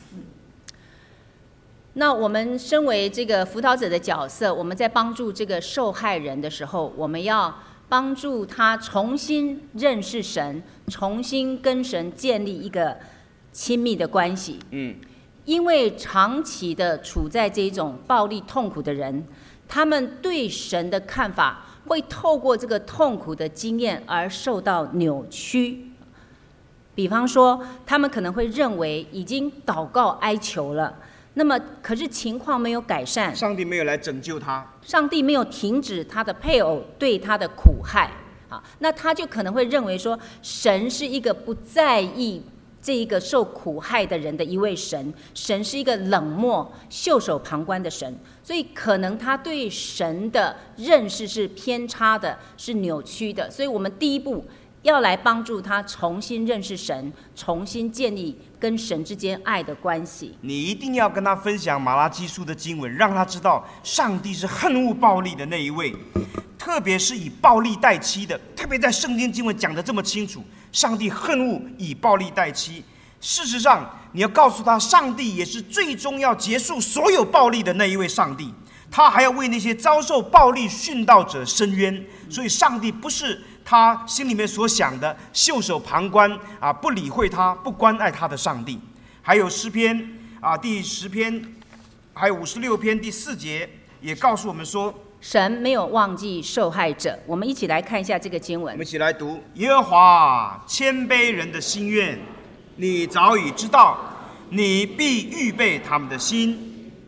那我们身为这个辅导者的角色，我们在帮助这个受害人的时候，我们要帮助他重新认识神，重新跟神建立一个亲密的关系。因为长期的处在这种暴力痛苦的人，他们对神的看法会透过这个痛苦的经验而受到扭曲。比方说，他们可能会认为已经祷告哀求了，那么可是情况没有改善， 上帝没有来拯救他， 上帝没有停止他的配偶对他的苦害那他就可能会认为说，神是一个不在意这一个受苦害的人的一位神，神是一个冷漠、袖手旁观的神，所以可能他对神的认识是偏差的，是扭曲的。所以我们第一步要来帮助他重新认识神，重新建立跟神之间爱的关系。 你一定要跟他分享马拉基书的经文，让他知道上帝是恨恶暴力的那一位，特别是以暴力待妻的，特别在圣经经文讲得这么清楚，上帝恨恶以暴力待妻。事实上，你要告诉他，上帝也是最终要结束所有暴力的那一位上帝，他还要为那些遭受暴力殉道者伸冤。所以上帝不是他心里面所想的袖手旁观啊，不理会他，不关爱他的上帝。还有诗篇啊第10篇，还有56篇第4节也告诉我们说， 神没有忘记受害者。我们一起来看一下这个经文。 我们一起来读：耶和华谦卑人的心愿，你早已知道，你必预备他们的心。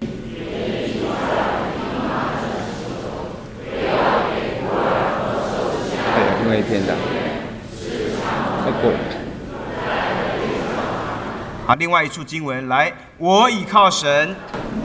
另外一篇的，太过了。 好，另外一处经文来，我倚靠神。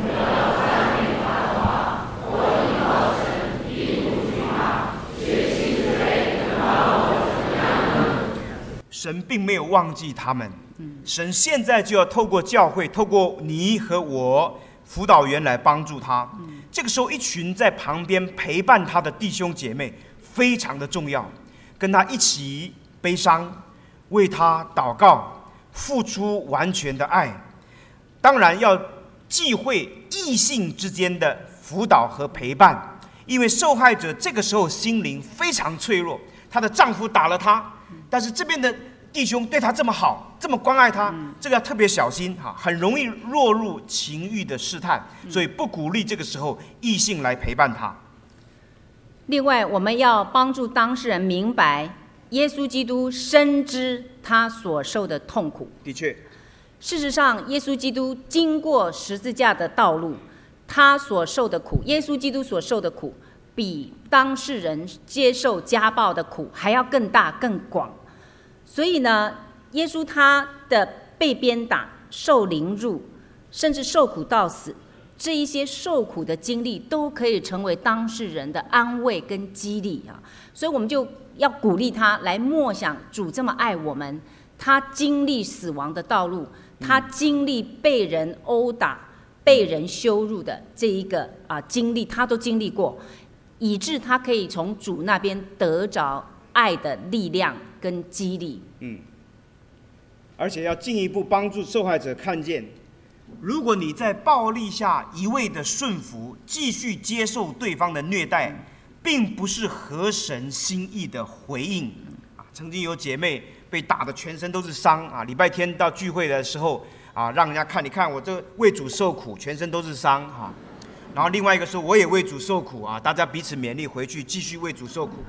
神并没有忘记他们，神现在就要透过教会，透过你和我辅导员来帮助他。这个时候，一群在旁边陪伴他的弟兄姐妹非常的重要，跟他一起悲伤，为他祷告，付出完全的爱。当然要忌讳异性之间的辅导和陪伴，因为受害者这个时候心灵非常脆弱，她的丈夫打了她，但是这边的弟兄对她这么好，这么关爱她，这个要特别小心哈，很容易落入情欲的试探，所以不鼓励这个时候异性来陪伴她。 另外，我们要帮助当事人明白，耶稣基督深知他所受的痛苦。 的确， 事实上，耶稣基督经过十字架的道路，他所受的苦，耶稣基督所受的苦，比当事人接受家暴的苦还要更大更广。所以呢，耶稣他的被鞭打、受凌辱，甚至受苦到死，这一些受苦的经历都可以成为当事人的安慰跟激励啊。所以我们就要鼓励他来默想主这么爱我们，他经历死亡的道路，他经历被人殴打、被人羞辱的这一个经历，他都经历过，以致他可以从主那边得着爱的力量跟激励。 而且要进一步帮助受害者看见，如果你在暴力下一味的顺服，继续接受对方的虐待，并不是合神心意的回应。曾经有姐妹被打得全身都是伤啊，礼拜天到聚会的时候啊，让人家看，你看我这为主受苦，全身都是伤哈。然后另外一个说，我也为主受苦啊，大家彼此勉励，回去继续为主受苦。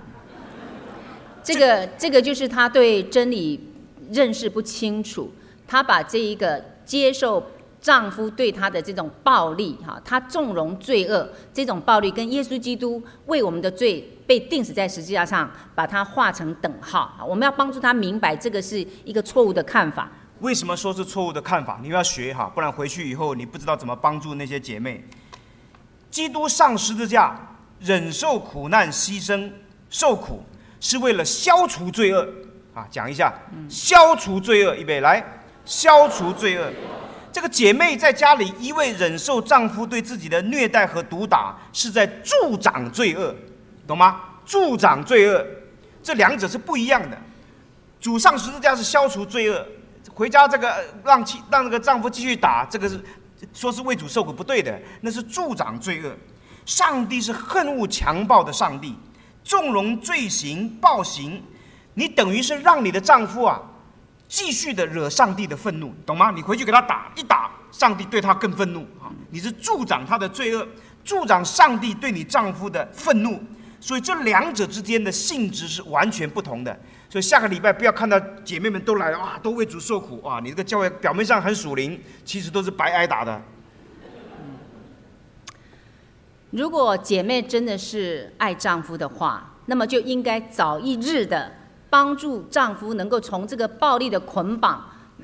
这个就是她对真理认识不清楚，她把这一个接受丈夫对她的这种暴力她纵容罪恶，这种暴力跟耶稣基督为我们的罪被钉死在十字架上，把它画成等号。我们要帮助她明白这个是一个错误的看法。 为什么说是错误的看法？你要学哈，不然回去以后你不知道怎么帮助那些姐妹。基督上十字架，忍受苦难、牺牲、受苦，是为了消除罪恶啊！讲一下，消除罪恶，预备来，消除罪恶。这个姐妹在家里一味忍受丈夫对自己的虐待和毒打，是在助长罪恶，懂吗？助长罪恶，这两者是不一样的。主上十字架是消除罪恶，回家这个让那个丈夫继续打，这个是说是为主受苦，不对的，那是助长罪恶。上帝是恨恶强暴的上帝，纵容罪行暴行，你等于是让你的丈夫继续的惹上帝的愤怒，懂吗？你回去给他打，一打上帝对他更愤怒啊！你是助长他的罪恶，助长上帝对你丈夫的愤怒，所以这两者之间的性质是完全不同的。所以下个礼拜不要看到姐妹们都来了都为主受苦你这个教会表面上很属灵，其实都是白挨打的。 如果姐妹真的是爱丈夫的话，那么就应该早一日的帮助丈夫能够从这个暴力的捆绑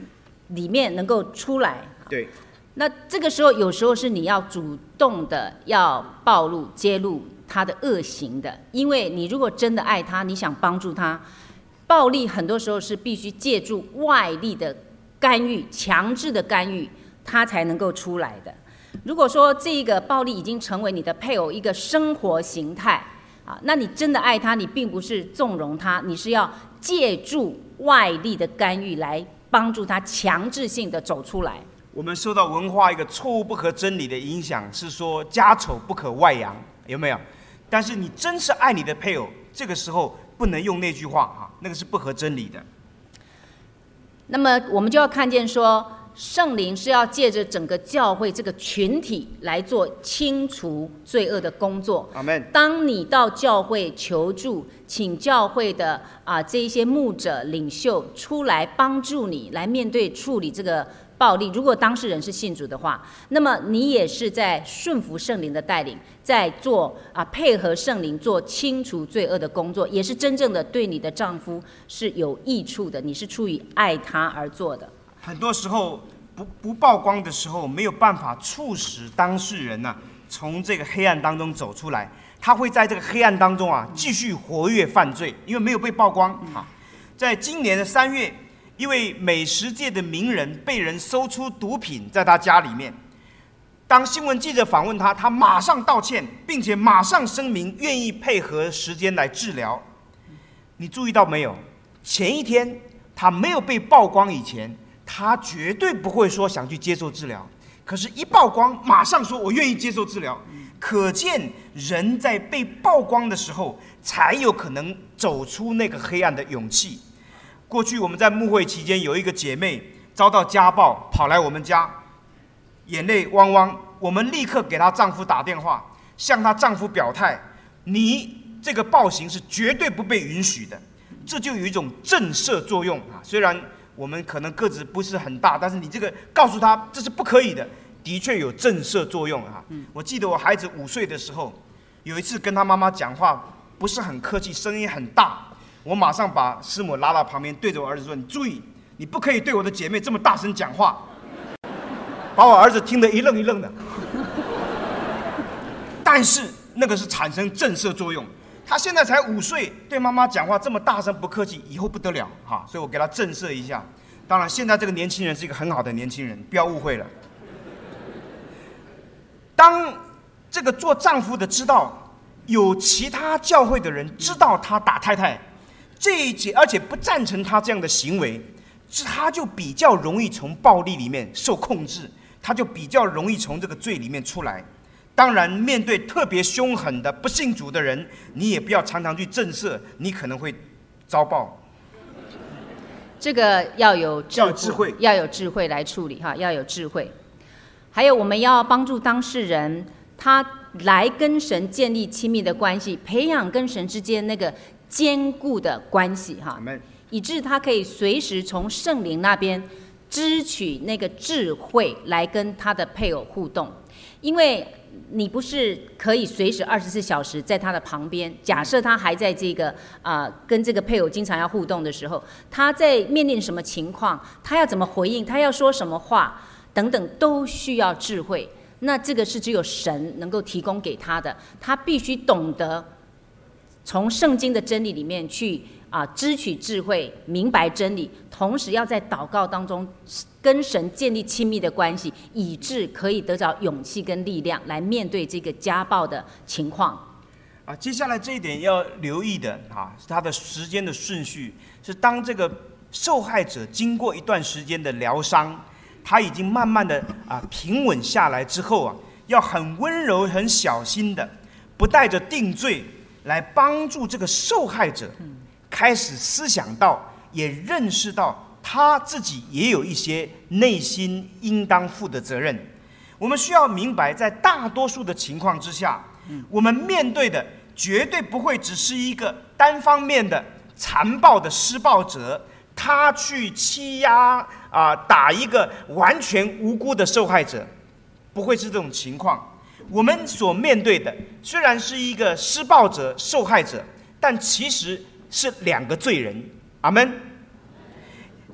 里面能够出来。 对。 那这个时候，有时候是你要主动的要暴露、揭露他的恶行的，因为你如果真的爱他，你想帮助他，暴力很多时候是必须借助外力的干预、强制的干预，他才能够出来的。如果说这个暴力已经成为你的配偶一个生活形态啊，那你真的爱他，你并不是纵容他，你是要借助外力的干预来帮助他强制性的走出来。 我们受到文化一个错误不合真理的影响，是说家丑不可外扬，有没有？但是你真是爱你的配偶，这个时候不能用那句话啊，那个是不合真理的。 那么我们就要看见说，圣灵是要借着整个教会这个群体来做清除罪恶的工作。 阿们。 当你到教会求助，请教会的这一些牧者领袖出来帮助你来面对处理这个暴力，如果当事人是信主的话，那么你也是在顺服圣灵的带领，在做配合圣灵做清除罪恶的工作，也是真正的对你的丈夫是有益处的，你是出于爱他而做的。 很多时候不曝光的时候，没有办法促使当事人从这个黑暗当中走出来，他会在这个黑暗当中继续活跃犯罪，因为没有被曝光在今年的3月，一位美食界的名人被人搜出毒品在他家里面。当新闻记者访问他，他马上道歉，并且马上声明愿意配合时间来治疗。你注意到没有？前一天他没有被曝光以前，他绝对不会说想去接受治疗。可是，一曝光，马上说我愿意接受治疗。可见人在被曝光的时候，才有可能走出那个黑暗的勇气。过去我们在牧会期间，有一个姐妹遭到家暴，跑来我们家，眼泪汪汪。我们立刻给她丈夫打电话，向她丈夫表态：你这个暴行是绝对不被允许的。这就有一种震慑作用虽然我们可能个子不是很大，但是你这个告诉她这是不可以的，的确有震慑作用我记得我孩子5岁的时候，有一次跟他妈妈讲话不是很客气，声音很大。我马上把师母拉到旁边，对着我儿子说：“你注意，你不可以对我的姐妹这么大声讲话。”把我儿子听得一愣一愣的。但是那个是产生震慑作用。他现在才5岁，对妈妈讲话这么大声不客气，以后不得了所以我给他震慑一下。当然，现在这个年轻人是一个很好的年轻人，不要误会了。当这个做丈夫的知道有其他教会的人知道他打太太，而且不赞成他这样的行为，他就比较容易从暴力里面受控制，他就比较容易从这个罪里面出来。当然，面对特别凶狠的不信主的人，你也不要常常去震慑，你可能会遭报。 这个要有智慧，要有智慧来处理要有智慧。还有，我们要帮助当事人，他来跟神建立亲密的关系，培养跟神之间那个坚固的关系以致他可以随时从圣灵那边支取那个智慧来跟他的配偶互动。因为你不是可以随时24小时在他的旁边，假设他还在这个跟这个配偶经常要互动的时候，他在面临什么情况，他要怎么回应，他要说什么话等等，都需要智慧。那这个是只有神能够提供给他的，他必须懂得从圣经的真理里面去支取智慧，明白真理，同时要在祷告当中跟神建立亲密的关系，以致可以得着勇气跟力量来面对这个家暴的情况。 接下来这一点要留意的是他的时间的顺序，是当这个受害者经过一段时间的疗伤，他已经慢慢的平稳下来之后要很温柔很小心的，不带着定罪来帮助这个受害者开始思想到，也认识到他自己也有一些内心应当负的责任。我们需要明白，在大多数的情况之下，我们面对的绝对不会只是一个单方面的残暴的施暴者，他去欺压打一个完全无辜的受害者，不会是这种情况。我们所面对的虽然是一个施暴者、受害者，但其实是2个罪人。阿们。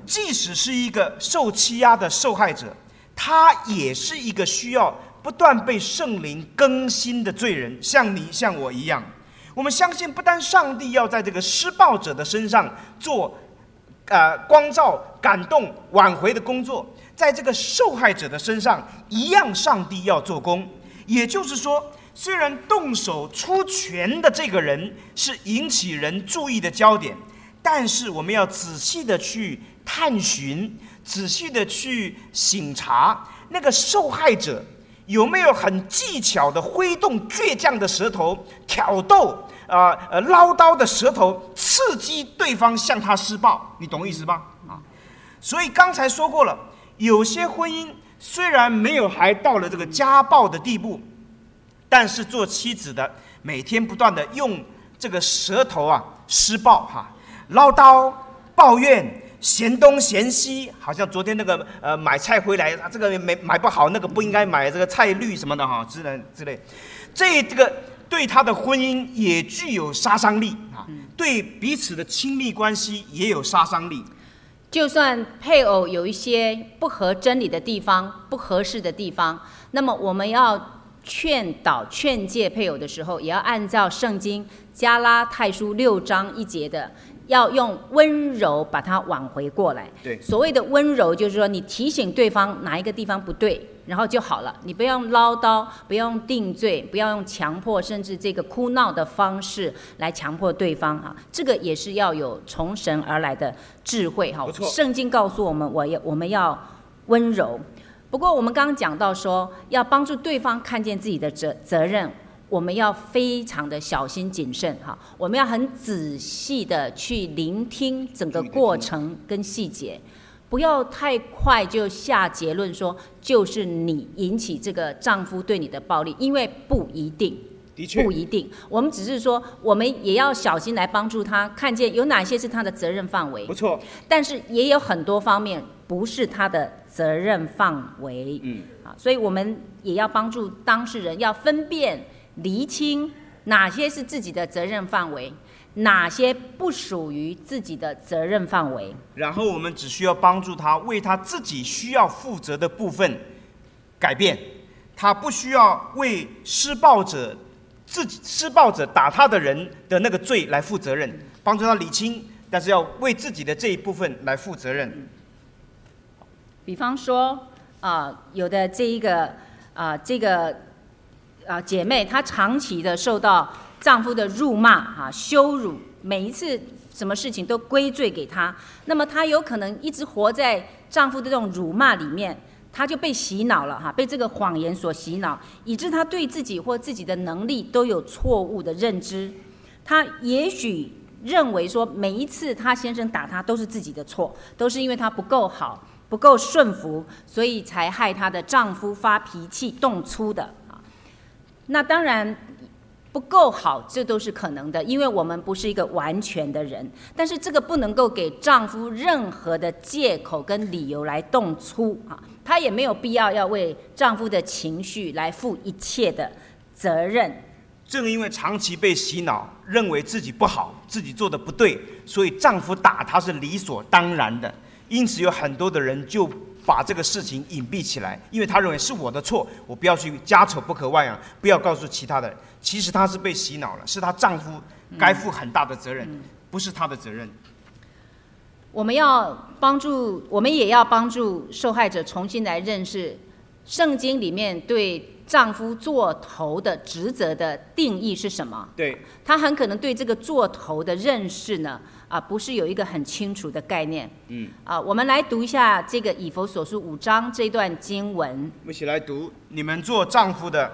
即使是一个受欺压的受害者，他也是一个需要不断被圣灵更新的罪人，像你像我一样。我们相信，不但上帝要在这个施暴者的身上做光照、感动、挽回的工作，在这个受害者的身上一样，上帝要做工。也就是说，虽然动手出拳的这个人是引起人注意的焦点，但是我们要仔细的去探寻，仔细的去省察那个受害者有没有很技巧的挥动倔强的舌头，挑逗唠叨的舌头，刺激对方向他施暴，你懂意思吧？所以刚才说过了，有些婚姻虽然没有还到了这个家暴的地步，但是做妻子的每天不断的用这个舌头施暴唠叨、抱怨、嫌东嫌西，好像昨天那个买菜回来，这个买不好，那个不应该买，这个菜绿什么的之类，这个对他的婚姻也具有杀伤力对彼此的亲密关系也有杀伤力。 就算配偶有一些不合真理的地方、不合适的地方，那么我们要劝导、劝诫配偶的时候，也要按照圣经加拉太书6章1节的，要用温柔把它挽回过来。 对， 所谓的温柔，就是说你提醒对方哪一个地方不对，然后就好了。你不要用唠叨，不要用定罪，不要用强迫，甚至这个哭闹的方式来强迫对方这个也是要有从神而来的智慧圣经告诉我们，我们要温柔。不过我们刚刚讲到说，要帮助对方看见自己的责任，我们要非常的小心谨慎我们要很仔细的去聆听整个过程跟细节，不要太快就下结论说就是你引起这个丈夫对你的暴力，因为不一定。 的确不一定，我们只是说，我们也要小心来帮助他看见有哪些是他的责任范围。 不错， 但是也有很多方面不是他的责任范围。所以我们也要帮助当事人要分辨、厘清哪些是自己的责任范围，哪些不属于自己的责任范围。 然后我们只需要帮助他为他自己需要负责的部分改变，他不需要为施暴者打他的人的那个罪来负责任，帮助他理清，但是要为自己的这一部分来负责任。 比方说有的这个姐妹，她长期的受到丈夫的辱骂羞辱，每一次什么事情都归罪给她，那么她有可能一直活在丈夫的这种辱骂里面，她就被洗脑了被这个谎言所洗脑，以致她对自己或自己的能力都有错误的认知。她也许认为说，每一次她先生打她都是自己的错，都是因为她不够好、不够顺服，所以才害她的丈夫发脾气、动粗的那当然不够好，这都是可能的，因为我们不是一个完全的人。但是这个不能够给丈夫任何的借口跟理由来动粗她也没有必要为丈夫的情绪来负一切的责任。 正因为长期被洗脑，认为自己不好，自己做的不对，所以丈夫打她是理所当然的。因此有很多的人就把这个事情隐蔽起来，因为他认为是我的错，我不要去家丑不可外扬，不要告诉其他的人。其实她是被洗脑了，是她丈夫该负很大的责任，不是她的责任。 我们也要帮助受害者重新来认识圣经里面对丈夫做头的职责的定义是什么。 对， 他很可能对这个做头的认识呢不是有一个很清楚的概念。我们来读一下这个以弗所书5章这段经文。 我们一起来读：你们做丈夫的，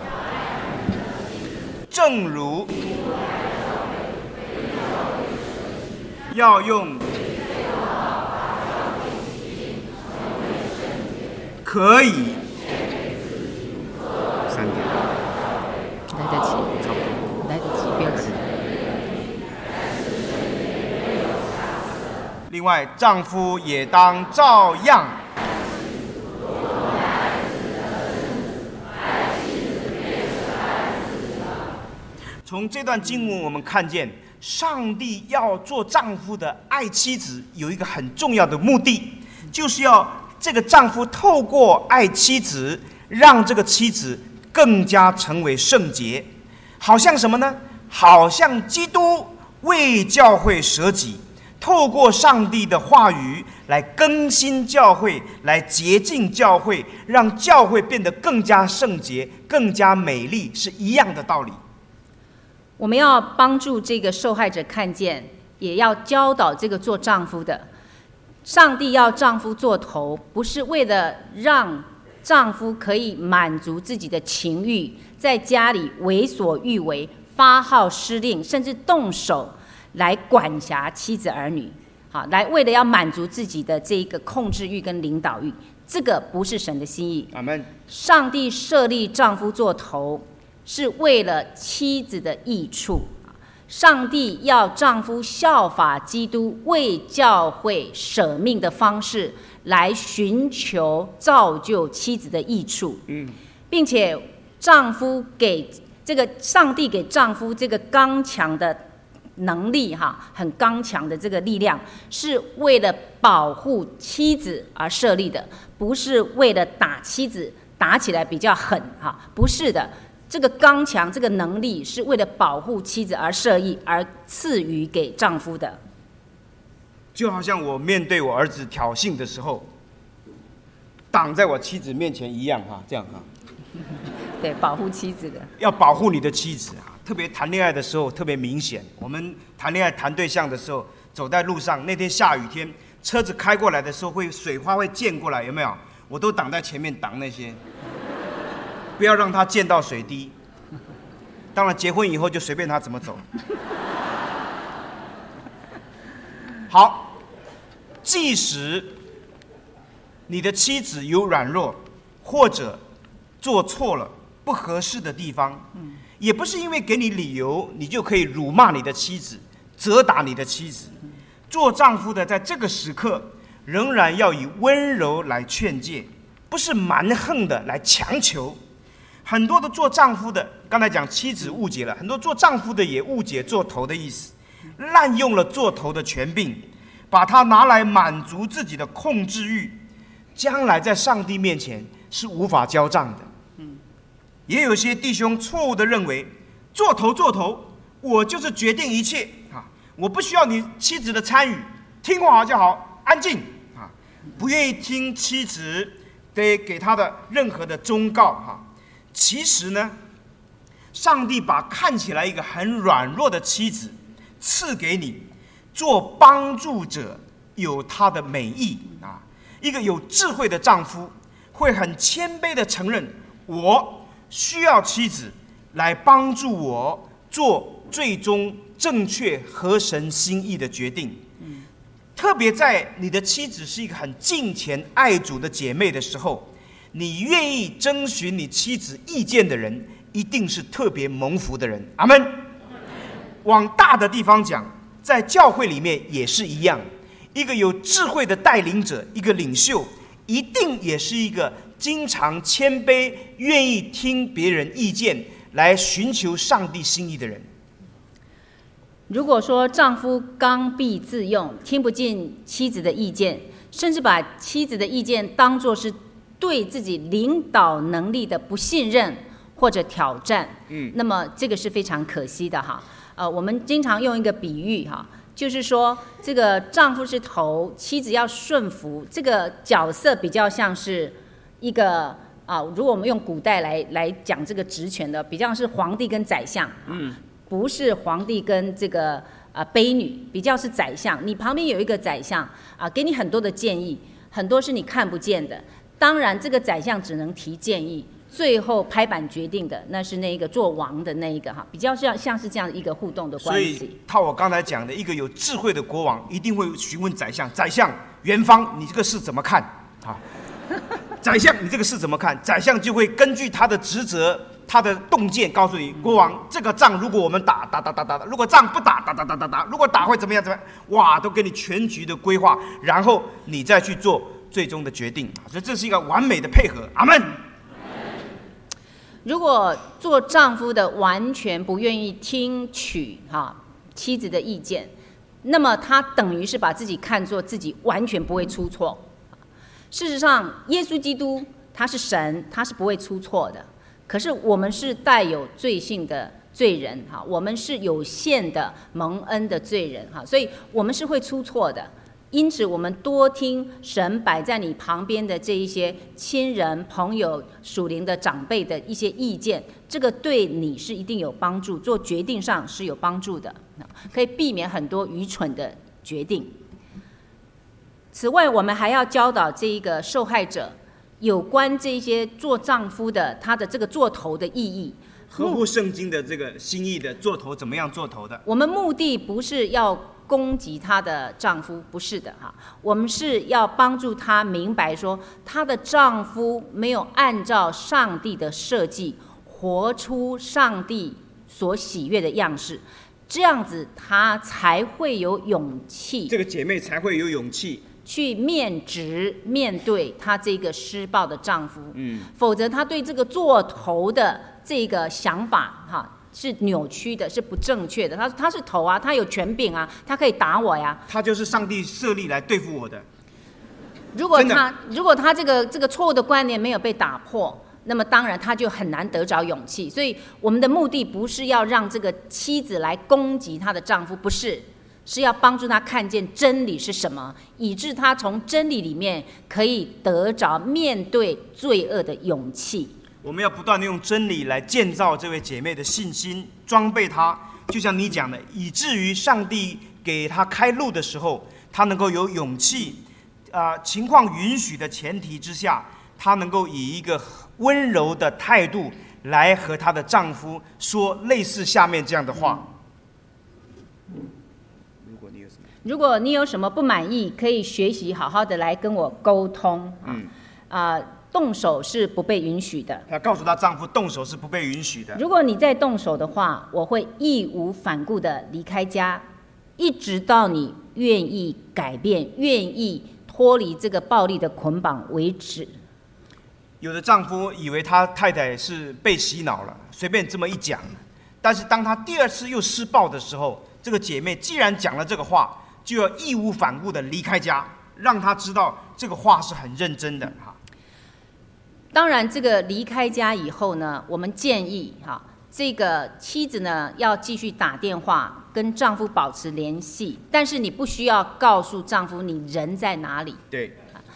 正如要用可以3点来得及，来得及，不要急。 另外，丈夫也当照样从这段经文我们看见，上帝要做丈夫的爱妻子有一个很重要的目的，就是要这个丈夫透过爱妻子，让这个妻子更加成为圣洁。好像什么呢？好像基督为教会舍己，透过上帝的话语来更新教会，来洁净教会，让教会变得更加圣洁，更加美丽，是一样的道理。 我们要帮助这个受害者看见，也要教导这个做丈夫的，上帝要丈夫做头，不是为了让丈夫可以满足自己的情欲，在家里为所欲为，发号施令，甚至动手来管辖妻子儿女，好，来为了要满足自己的这个控制欲跟领导欲，这个不是神的心意。 阿们。 上帝设立丈夫做头，是为了妻子的益处。上帝要丈夫效法基督为教会舍命的方式，来寻求造就妻子的益处。并且丈夫给这个上帝给丈夫这个刚强的能力，很刚强的这个力量，是为了保护妻子而设立的，不是为了打妻子，打起来比较狠，不是的。这个刚强，这个能力是为了保护妻子而设立，而赐予给丈夫的。 就好像我面对我儿子挑衅的时候，挡在我妻子面前一样，这样。 对，保护妻子的。 要保护你的妻子，特别谈恋爱的时候特别明显。我们谈恋爱谈对象的时候，走在路上，那天下雨天，车子开过来的时候，水花会溅过来，有没有？我都挡在前面挡那些。不要让他见到水滴。当然，结婚以后就随便他怎么走。好，即使你的妻子有软弱，或者做错了不合适的地方，也不是因为给你理由，你就可以辱骂你的妻子，责打你的妻子。做丈夫的在这个时刻，仍然要以温柔来劝诫，不是蛮横的来强求。很多的做丈夫的，刚才讲妻子误解了，很多做丈夫的也误解做头的意思，滥用了做头的权柄，把它拿来满足自己的控制欲，将来在上帝面前是无法交账的。也有些弟兄错误的认为，做头，我就是决定一切，我不需要你妻子的参与，听话就好，安静，不愿意听妻子得给他的任何的忠告。其实呢，上帝把看起来一个很软弱的妻子赐给你，做帮助者有他的美意。一个有智慧的丈夫会很谦卑的承认，我需要妻子来帮助我做最终正确合神心意的决定。特别在你的妻子是一个很敬虔爱主的姐妹的时候，你愿意征询你妻子意见的人，一定是特别蒙福的人。阿们。往大的地方讲，在教会里面也是一样，一个有智慧的带领者，一个领袖，一定也是一个经常谦卑，愿意听别人意见，来寻求上帝心意的人。 如果说丈夫刚愎自用，听不进妻子的意见，甚至把妻子的意见当作是对自己领导能力的不信任或者挑战，那么这个是非常可惜的哈。我们经常用一个比喻哈，就是说这个丈夫是头，妻子要顺服，这个角色比较像是一个如果我们用古代来讲这个职权的，比较是皇帝跟宰相，不是皇帝跟这个卑女，比较是宰相。你旁边有一个宰相给你很多的建议，很多是你看不见的。当然，这个宰相只能提建议，最后拍板决定的那是那一个做王的那一个哈，比较像是这样一个互动的关系。 所以套我刚才讲的，一个有智慧的国王一定会询问宰相：宰相，元方，你这个事怎么看？宰相，你这个事怎么看？宰相就会根据他的职责、他的洞见，告诉你，国王，这个仗如果我们打，如果仗不打，打，如果打会怎么样？哇，都给你全局的规划，然后你再去做最终的决定。所以这是一个完美的配合。阿们。 如果做丈夫的完全不愿意听取妻子的意见，那么他等于是把自己看作自己完全不会出错。事实上，耶稣基督他是神，他是不会出错的。可是我们是带有罪性的罪人，我们是有限的蒙恩的罪人，所以我们是会出错的。因此我们多听神摆在你旁边的这一些亲人朋友属灵的长辈的一些意见，这个对你是一定有帮助，做决定上是有帮助的，可以避免很多愚蠢的决定。此外，我们还要教导这一个受害者有关这些做丈夫的他的这个做头的意义， 合乎圣经的这个心意的做头，怎么样做头的？ 我们目的不是要攻击她的丈夫，不是的我们是要帮助她明白说，她的丈夫没有按照上帝的设计活出上帝所喜悦的样式，这样子她才会有勇气， 这个姐妹才会有勇气去面对她这个施暴的丈夫。否则她对这个做头的这个想法是扭曲的，是不正确的。他是头啊，他有权柄啊，他可以打我呀。 他就是上帝设立来对付我的。 如果他这个错误的观念没有被打破，那么当然他就很难得着勇气。所以我们的目的不是要让这个妻子来攻击她的丈夫，不是，是要帮助她看见真理是什么，以致她从真理里面可以得着面对罪恶的勇气。 我们要不断的用真理来建造这位姐妹的信心，装备她，就像你讲的，以至于上帝给她开路的时候，她能够有勇气，情况允许的前提之下，她能够以一个温柔的态度来和她的丈夫说类似下面这样的话。 如果你有什么不满意，可以学习好好的来跟我沟通。动手是不被允许的。 她告诉她丈夫，动手是不被允许的。 如果你再动手的话，我会义无反顾的离开家，一直到你愿意改变、愿意脱离这个暴力的捆绑为止。 有的丈夫以为他太太是被洗脑了，随便这么一讲。但是当他第二次又施暴的时候，这个姐妹既然讲了这个话，就要义无反顾的离开家，让他知道这个话是很认真的。 当然，这个离开家以后呢，我们建议这个妻子呢要继续打电话跟丈夫保持联系，但是你不需要告诉丈夫你人在哪里。 对，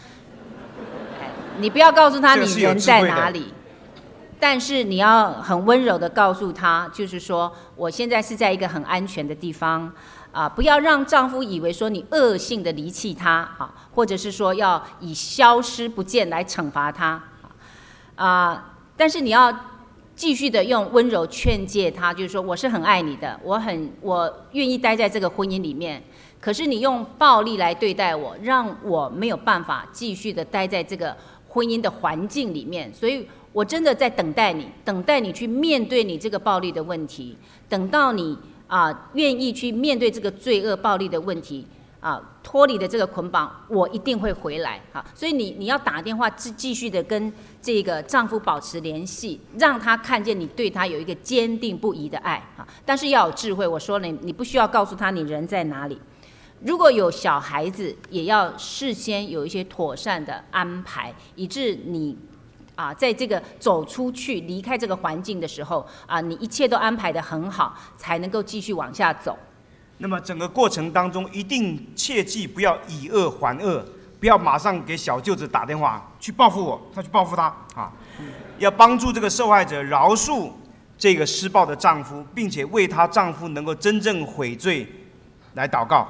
你不要告诉他你人在哪里，但是你要很温柔的告诉他，就是说我现在是在一个很安全的地方。不要让丈夫以为说你恶性的离弃他或者是说要以消失不见来惩罚他但是你要继续的用温柔劝诫他，就是说我是很爱你的，我愿意待在这个婚姻里面，可是你用暴力来对待我，让我没有办法继续的待在这个婚姻的环境里面，所以我真的在等待你去面对你这个暴力的问题，等到你愿意去面对这个罪恶暴力的问题脱离的这个捆绑，我一定会回来所以你要打电话继续的跟这个丈夫保持联系，让他看见你对他有一个坚定不移的爱但是要有智慧，我说了，你不需要告诉他你人在哪里。如果有小孩子，也要事先有一些妥善的安排，以致你在这个走出去离开这个环境的时候你一切都安排得很好，才能够继续往下走。 那么整个过程当中，一定切记不要以恶还恶，不要马上给小舅子打电话去报复我，他去报复他要帮助这个受害者饶恕这个施暴的丈夫，并且为她丈夫能够真正悔罪来祷告。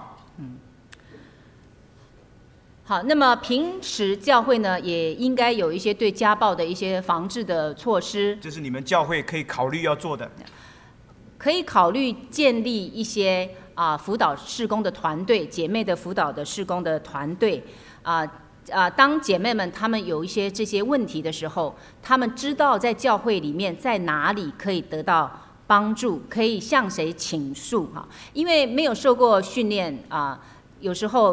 好，那么平时教会呢，也应该有一些对家暴的一些防治的措施。 这是你们教会可以考虑要做的。 可以考虑建立一些辅导事工的团队，姐妹的辅导的事工的团队当姐妹们她们有一些这些问题的时候，她们知道在教会里面在哪里可以得到帮助，可以向谁倾诉因为没有受过训练有时候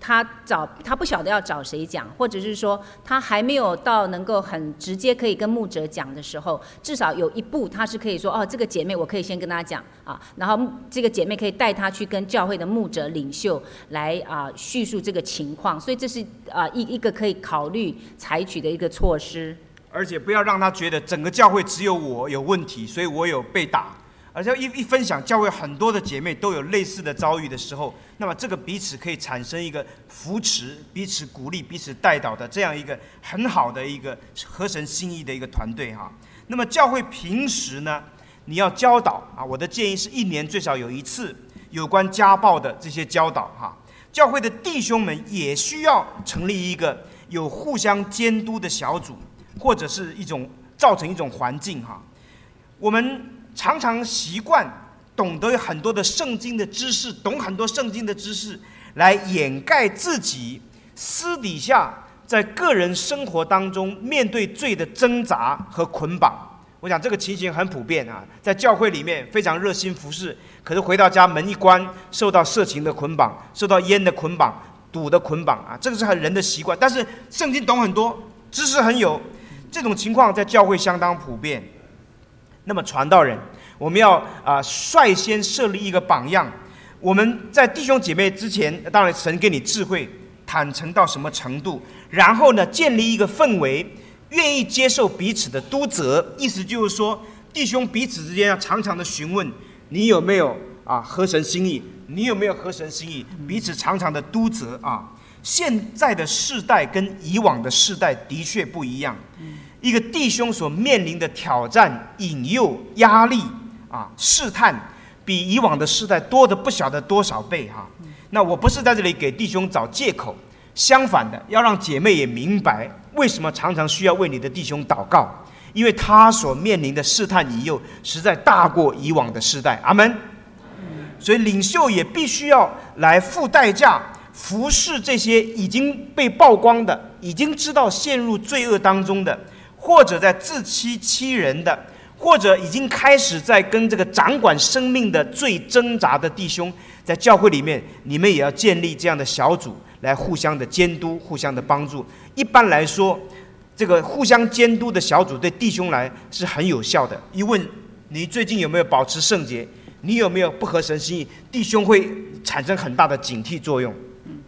他不晓得要找谁讲，或者是说他还没有到能够很直接可以跟牧者讲的时候，至少有一步他是可以说哦，这个姐妹我可以先跟她讲啊，然后这个姐妹可以带她去跟教会的牧者领袖来叙述这个情况，所以这是一个可以考虑采取的一个措施。 而且不要让他觉得整个教会只有我有问题，所以我有被打。而且一分享，教会很多的姐妹都有类似的遭遇的时候，那么这个彼此可以产生一个扶持、彼此鼓励、彼此带导的这样一个很好的一个合神心意的一个团队哈。那么教会平时呢，你要教导我的建议是1年最少有1次有关家暴的这些教导哈。教会的弟兄们也需要成立一个有互相监督的小组，或者是造成一种环境哈。我们常常习惯懂得很多的圣经的知识，懂很多圣经的知识，来掩盖自己私底下在个人生活当中面对罪的挣扎和捆绑。我想这个情形很普遍在教会里面非常热心服侍，可是回到家门一关，受到色情的捆绑，受到烟的捆绑，赌的捆绑这个是人的习惯。但是圣经懂很多，知识很有，这种情况在教会相当普遍。那么传道人，我们要率先设立一个榜样。我们在弟兄姐妹之前，当然神给你智慧，坦诚到什么程度，然后呢，建立一个氛围，愿意接受彼此的督责。意思就是说，弟兄彼此之间要常常的询问，你有没有合神心意？你有没有合神心意？彼此常常的督责现在的世代跟以往的世代的确不一样。一个弟兄所面临的挑战、引诱、压力试探，比以往的世代多的不晓得多少倍那我不是在这里给弟兄找借口，相反的，要让姐妹也明白为什么常常需要为你的弟兄祷告，因为他所面临的试探引诱实在大过以往的世代。阿们。所以领袖也必须要来付代价，服侍这些已经被曝光的，已经知道陷入罪恶当中的，或者在自欺欺人的，或者已经开始在跟这个掌管生命的最挣扎的弟兄，在教会里面，你们也要建立这样的小组，来互相的监督，互相的帮助。一般来说，这个互相监督的小组对弟兄来是很有效的。一问你最近有没有保持圣洁，你有没有不合神心意，弟兄会产生很大的警惕作用。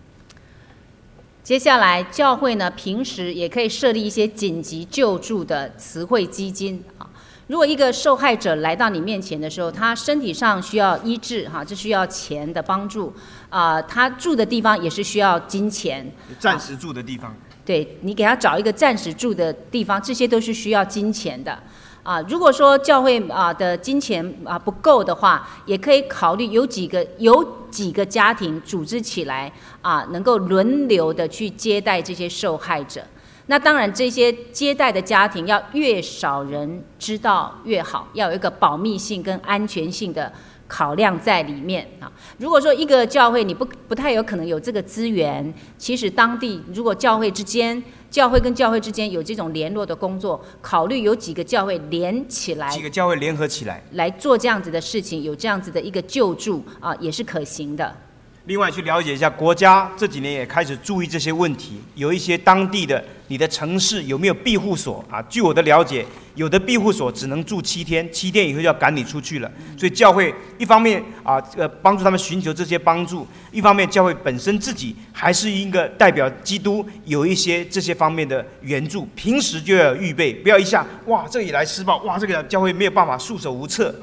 接下来，教会呢平时也可以设立一些紧急救助的慈惠基金如果一个受害者来到你面前的时候，他身体上需要医治这需要钱的帮助他住的地方也是需要金钱， 暂时住的地方， 对，你给他找一个暂时住的地方，这些都是需要金钱的如果说教会的金钱不够的话，也可以考虑有几个家庭组织起来能够轮流的去接待这些受害者。那当然，这些接待的家庭要越少人知道越好，要有一个保密性跟安全性的考量在里面如果说一个教会你不太有可能有这个资源，其实当地如果教会跟教会之间有这种联络的工作，考虑有几个教会连起来， 几个教会联合起来来做这样子的事情，有这样子的一个救助也是可行的。 另外去了解一下，国家这几年也开始注意这些问题，有一些当地的你的城市有没有庇护所据我的了解，有的庇护所只能住7天，7天以后就要赶你出去了。所以教会一方面帮助他们寻求这些帮助，一方面教会本身自己还是一个代表基督，有一些这些方面的援助，平时就要有预备，不要一下这里来施暴，这个教会没有办法束手无策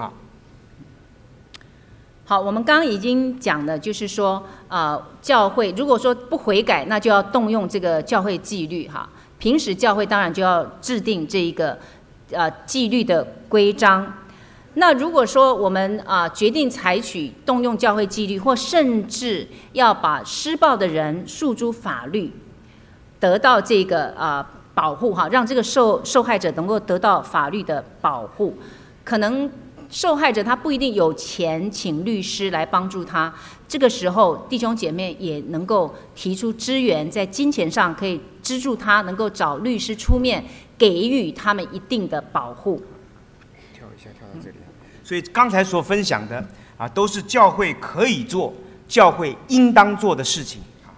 好，我们刚刚已经讲的就是说教会如果说不悔改，那就要动用这个教会纪律平时教会当然就要制定这一个纪律的规章。那如果说我们决定采取动用教会纪律，或甚至要把施暴的人诉诸法律，得到这个保护让这个受害者能够得到法律的保护，可能受害者他不一定有钱请律师来帮助他，这个时候弟兄姐妹也能够提出支援，在金钱上可以资助他，能够找律师出面给予他们一定的保护。 跳到这里所以刚才所分享的都是教会可以做，教会应当做的事情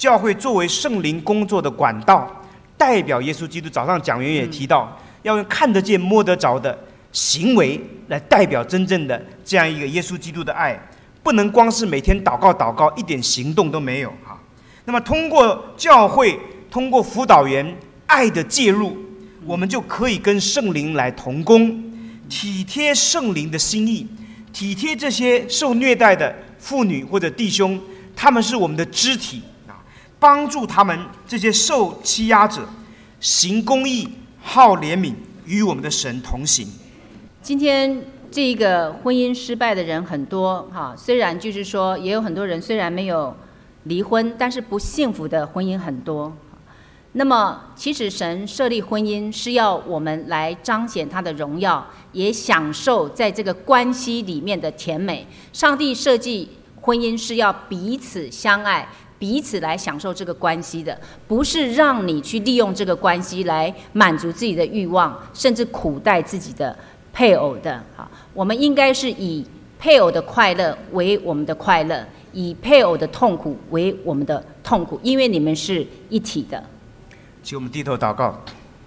教会作为圣灵工作的管道，代表耶稣基督。早上讲员也提到，要用看得见摸得着的行为来代表真正的这样一个耶稣基督的爱，不能光是每天祷告一点行动都没有。那么通过教会，通过辅导员爱的介入，我们就可以跟圣灵来同工，体贴圣灵的心意，体贴这些受虐待的妇女或者弟兄，他们是我们的肢体，帮助他们这些受欺压者行公义、好怜悯，与我们的神同行。 今天这个婚姻失败的人很多虽然就是说也有很多人虽然没有离婚，但是不幸福的婚姻很多。那么其实神设立婚姻是要我们来彰显他的荣耀，也享受在这个关系里面的甜美。上帝设计婚姻是要彼此相爱，彼此来享受这个关系的，不是让你去利用这个关系来满足自己的欲望，甚至苦待自己的配偶的。我们应该是以配偶的快乐为我们的快乐，以配偶的痛苦为我们的痛苦，因为你们是一体的。 请我们低头祷告。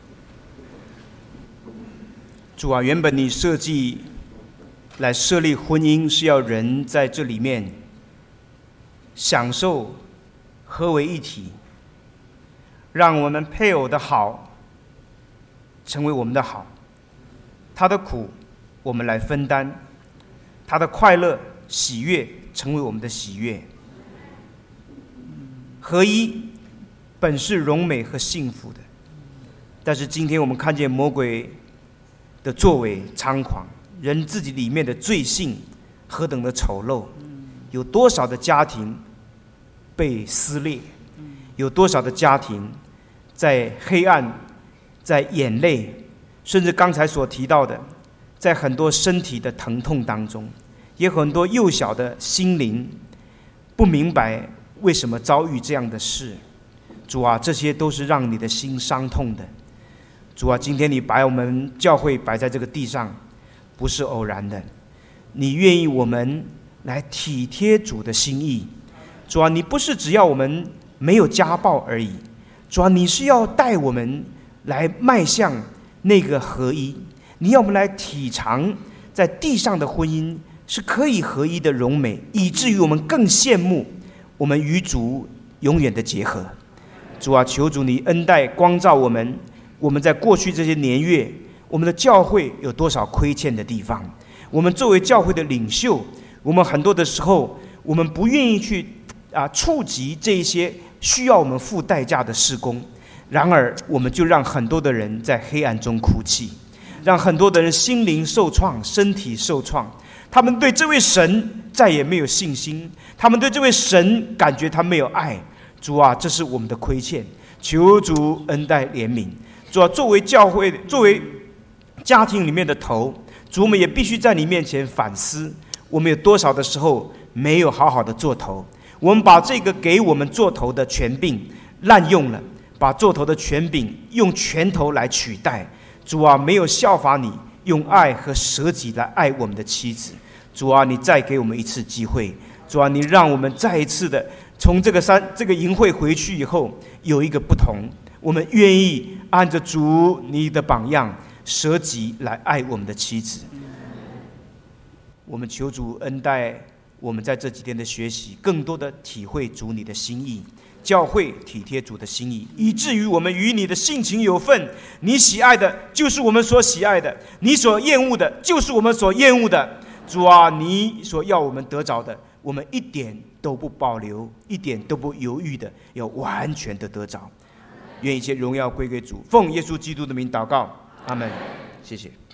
主啊，原本你设计来设立婚姻是要人在这里面享受合为一体，让我们配偶的好成为我们的好，他的苦我们来分担，他的快乐喜悦成为我们的喜悦。合一本是荣美和幸福的，但是今天我们看见魔鬼的作为猖狂，人自己里面的罪性何等的丑陋，有多少的家庭被撕裂，有多少的家庭在黑暗，在眼泪，甚至刚才所提到的，在很多身体的疼痛当中，也有很多幼小的心灵不明白为什么遭遇这样的事。主啊，这些都是让你的心伤痛的。主啊，今天你把我们教会摆在这个地上，不是偶然的，你愿意我们来体贴主的心意。主啊，你不是只要我们没有家暴而已，主啊，你是要带我们来迈向那个合一，你要我们来体尝在地上的婚姻是可以合一的荣美，以至于我们更羡慕我们与主永远的结合。主啊，求主你恩待光照我们，我们在过去这些年月，我们的教会有多少亏欠的地方，我们作为教会的领袖，我们很多的时候我们不愿意去触及这一些需要我们付代价的事工，然而我们就让很多的人在黑暗中哭泣，让很多的人心灵受创，身体受创，他们对这位神再也没有信心，他们对这位神感觉他没有爱。主啊，这是我们的亏欠，求主恩待怜悯。主啊，作为教会，作为家庭里面的头，主，我们也必须在你面前反思，我们有多少的时候没有好好的做头，我们把这个给我们做头的权柄滥用了，把做头的权柄用拳头来取代。主啊，没有效法你用爱和舍己来爱我们的妻子。主啊，你再给我们一次机会。主啊，你让我们再一次的从这个营会回去以后有一个不同，我们愿意按着主你的榜样舍己来爱我们的妻子。我们求主恩待我们在这几天的学习，更多的体会主你的心意，教会体贴主的心意，以至于我们与你的性情有份。你喜爱的就是我们所喜爱的，你所厌恶的就是我们所厌恶的。主啊，你所要我们得着的，我们一点都不保留，一点都不犹豫的要完全的得着。愿一切荣耀归给主，奉耶稣基督的名祷告，阿们。谢谢。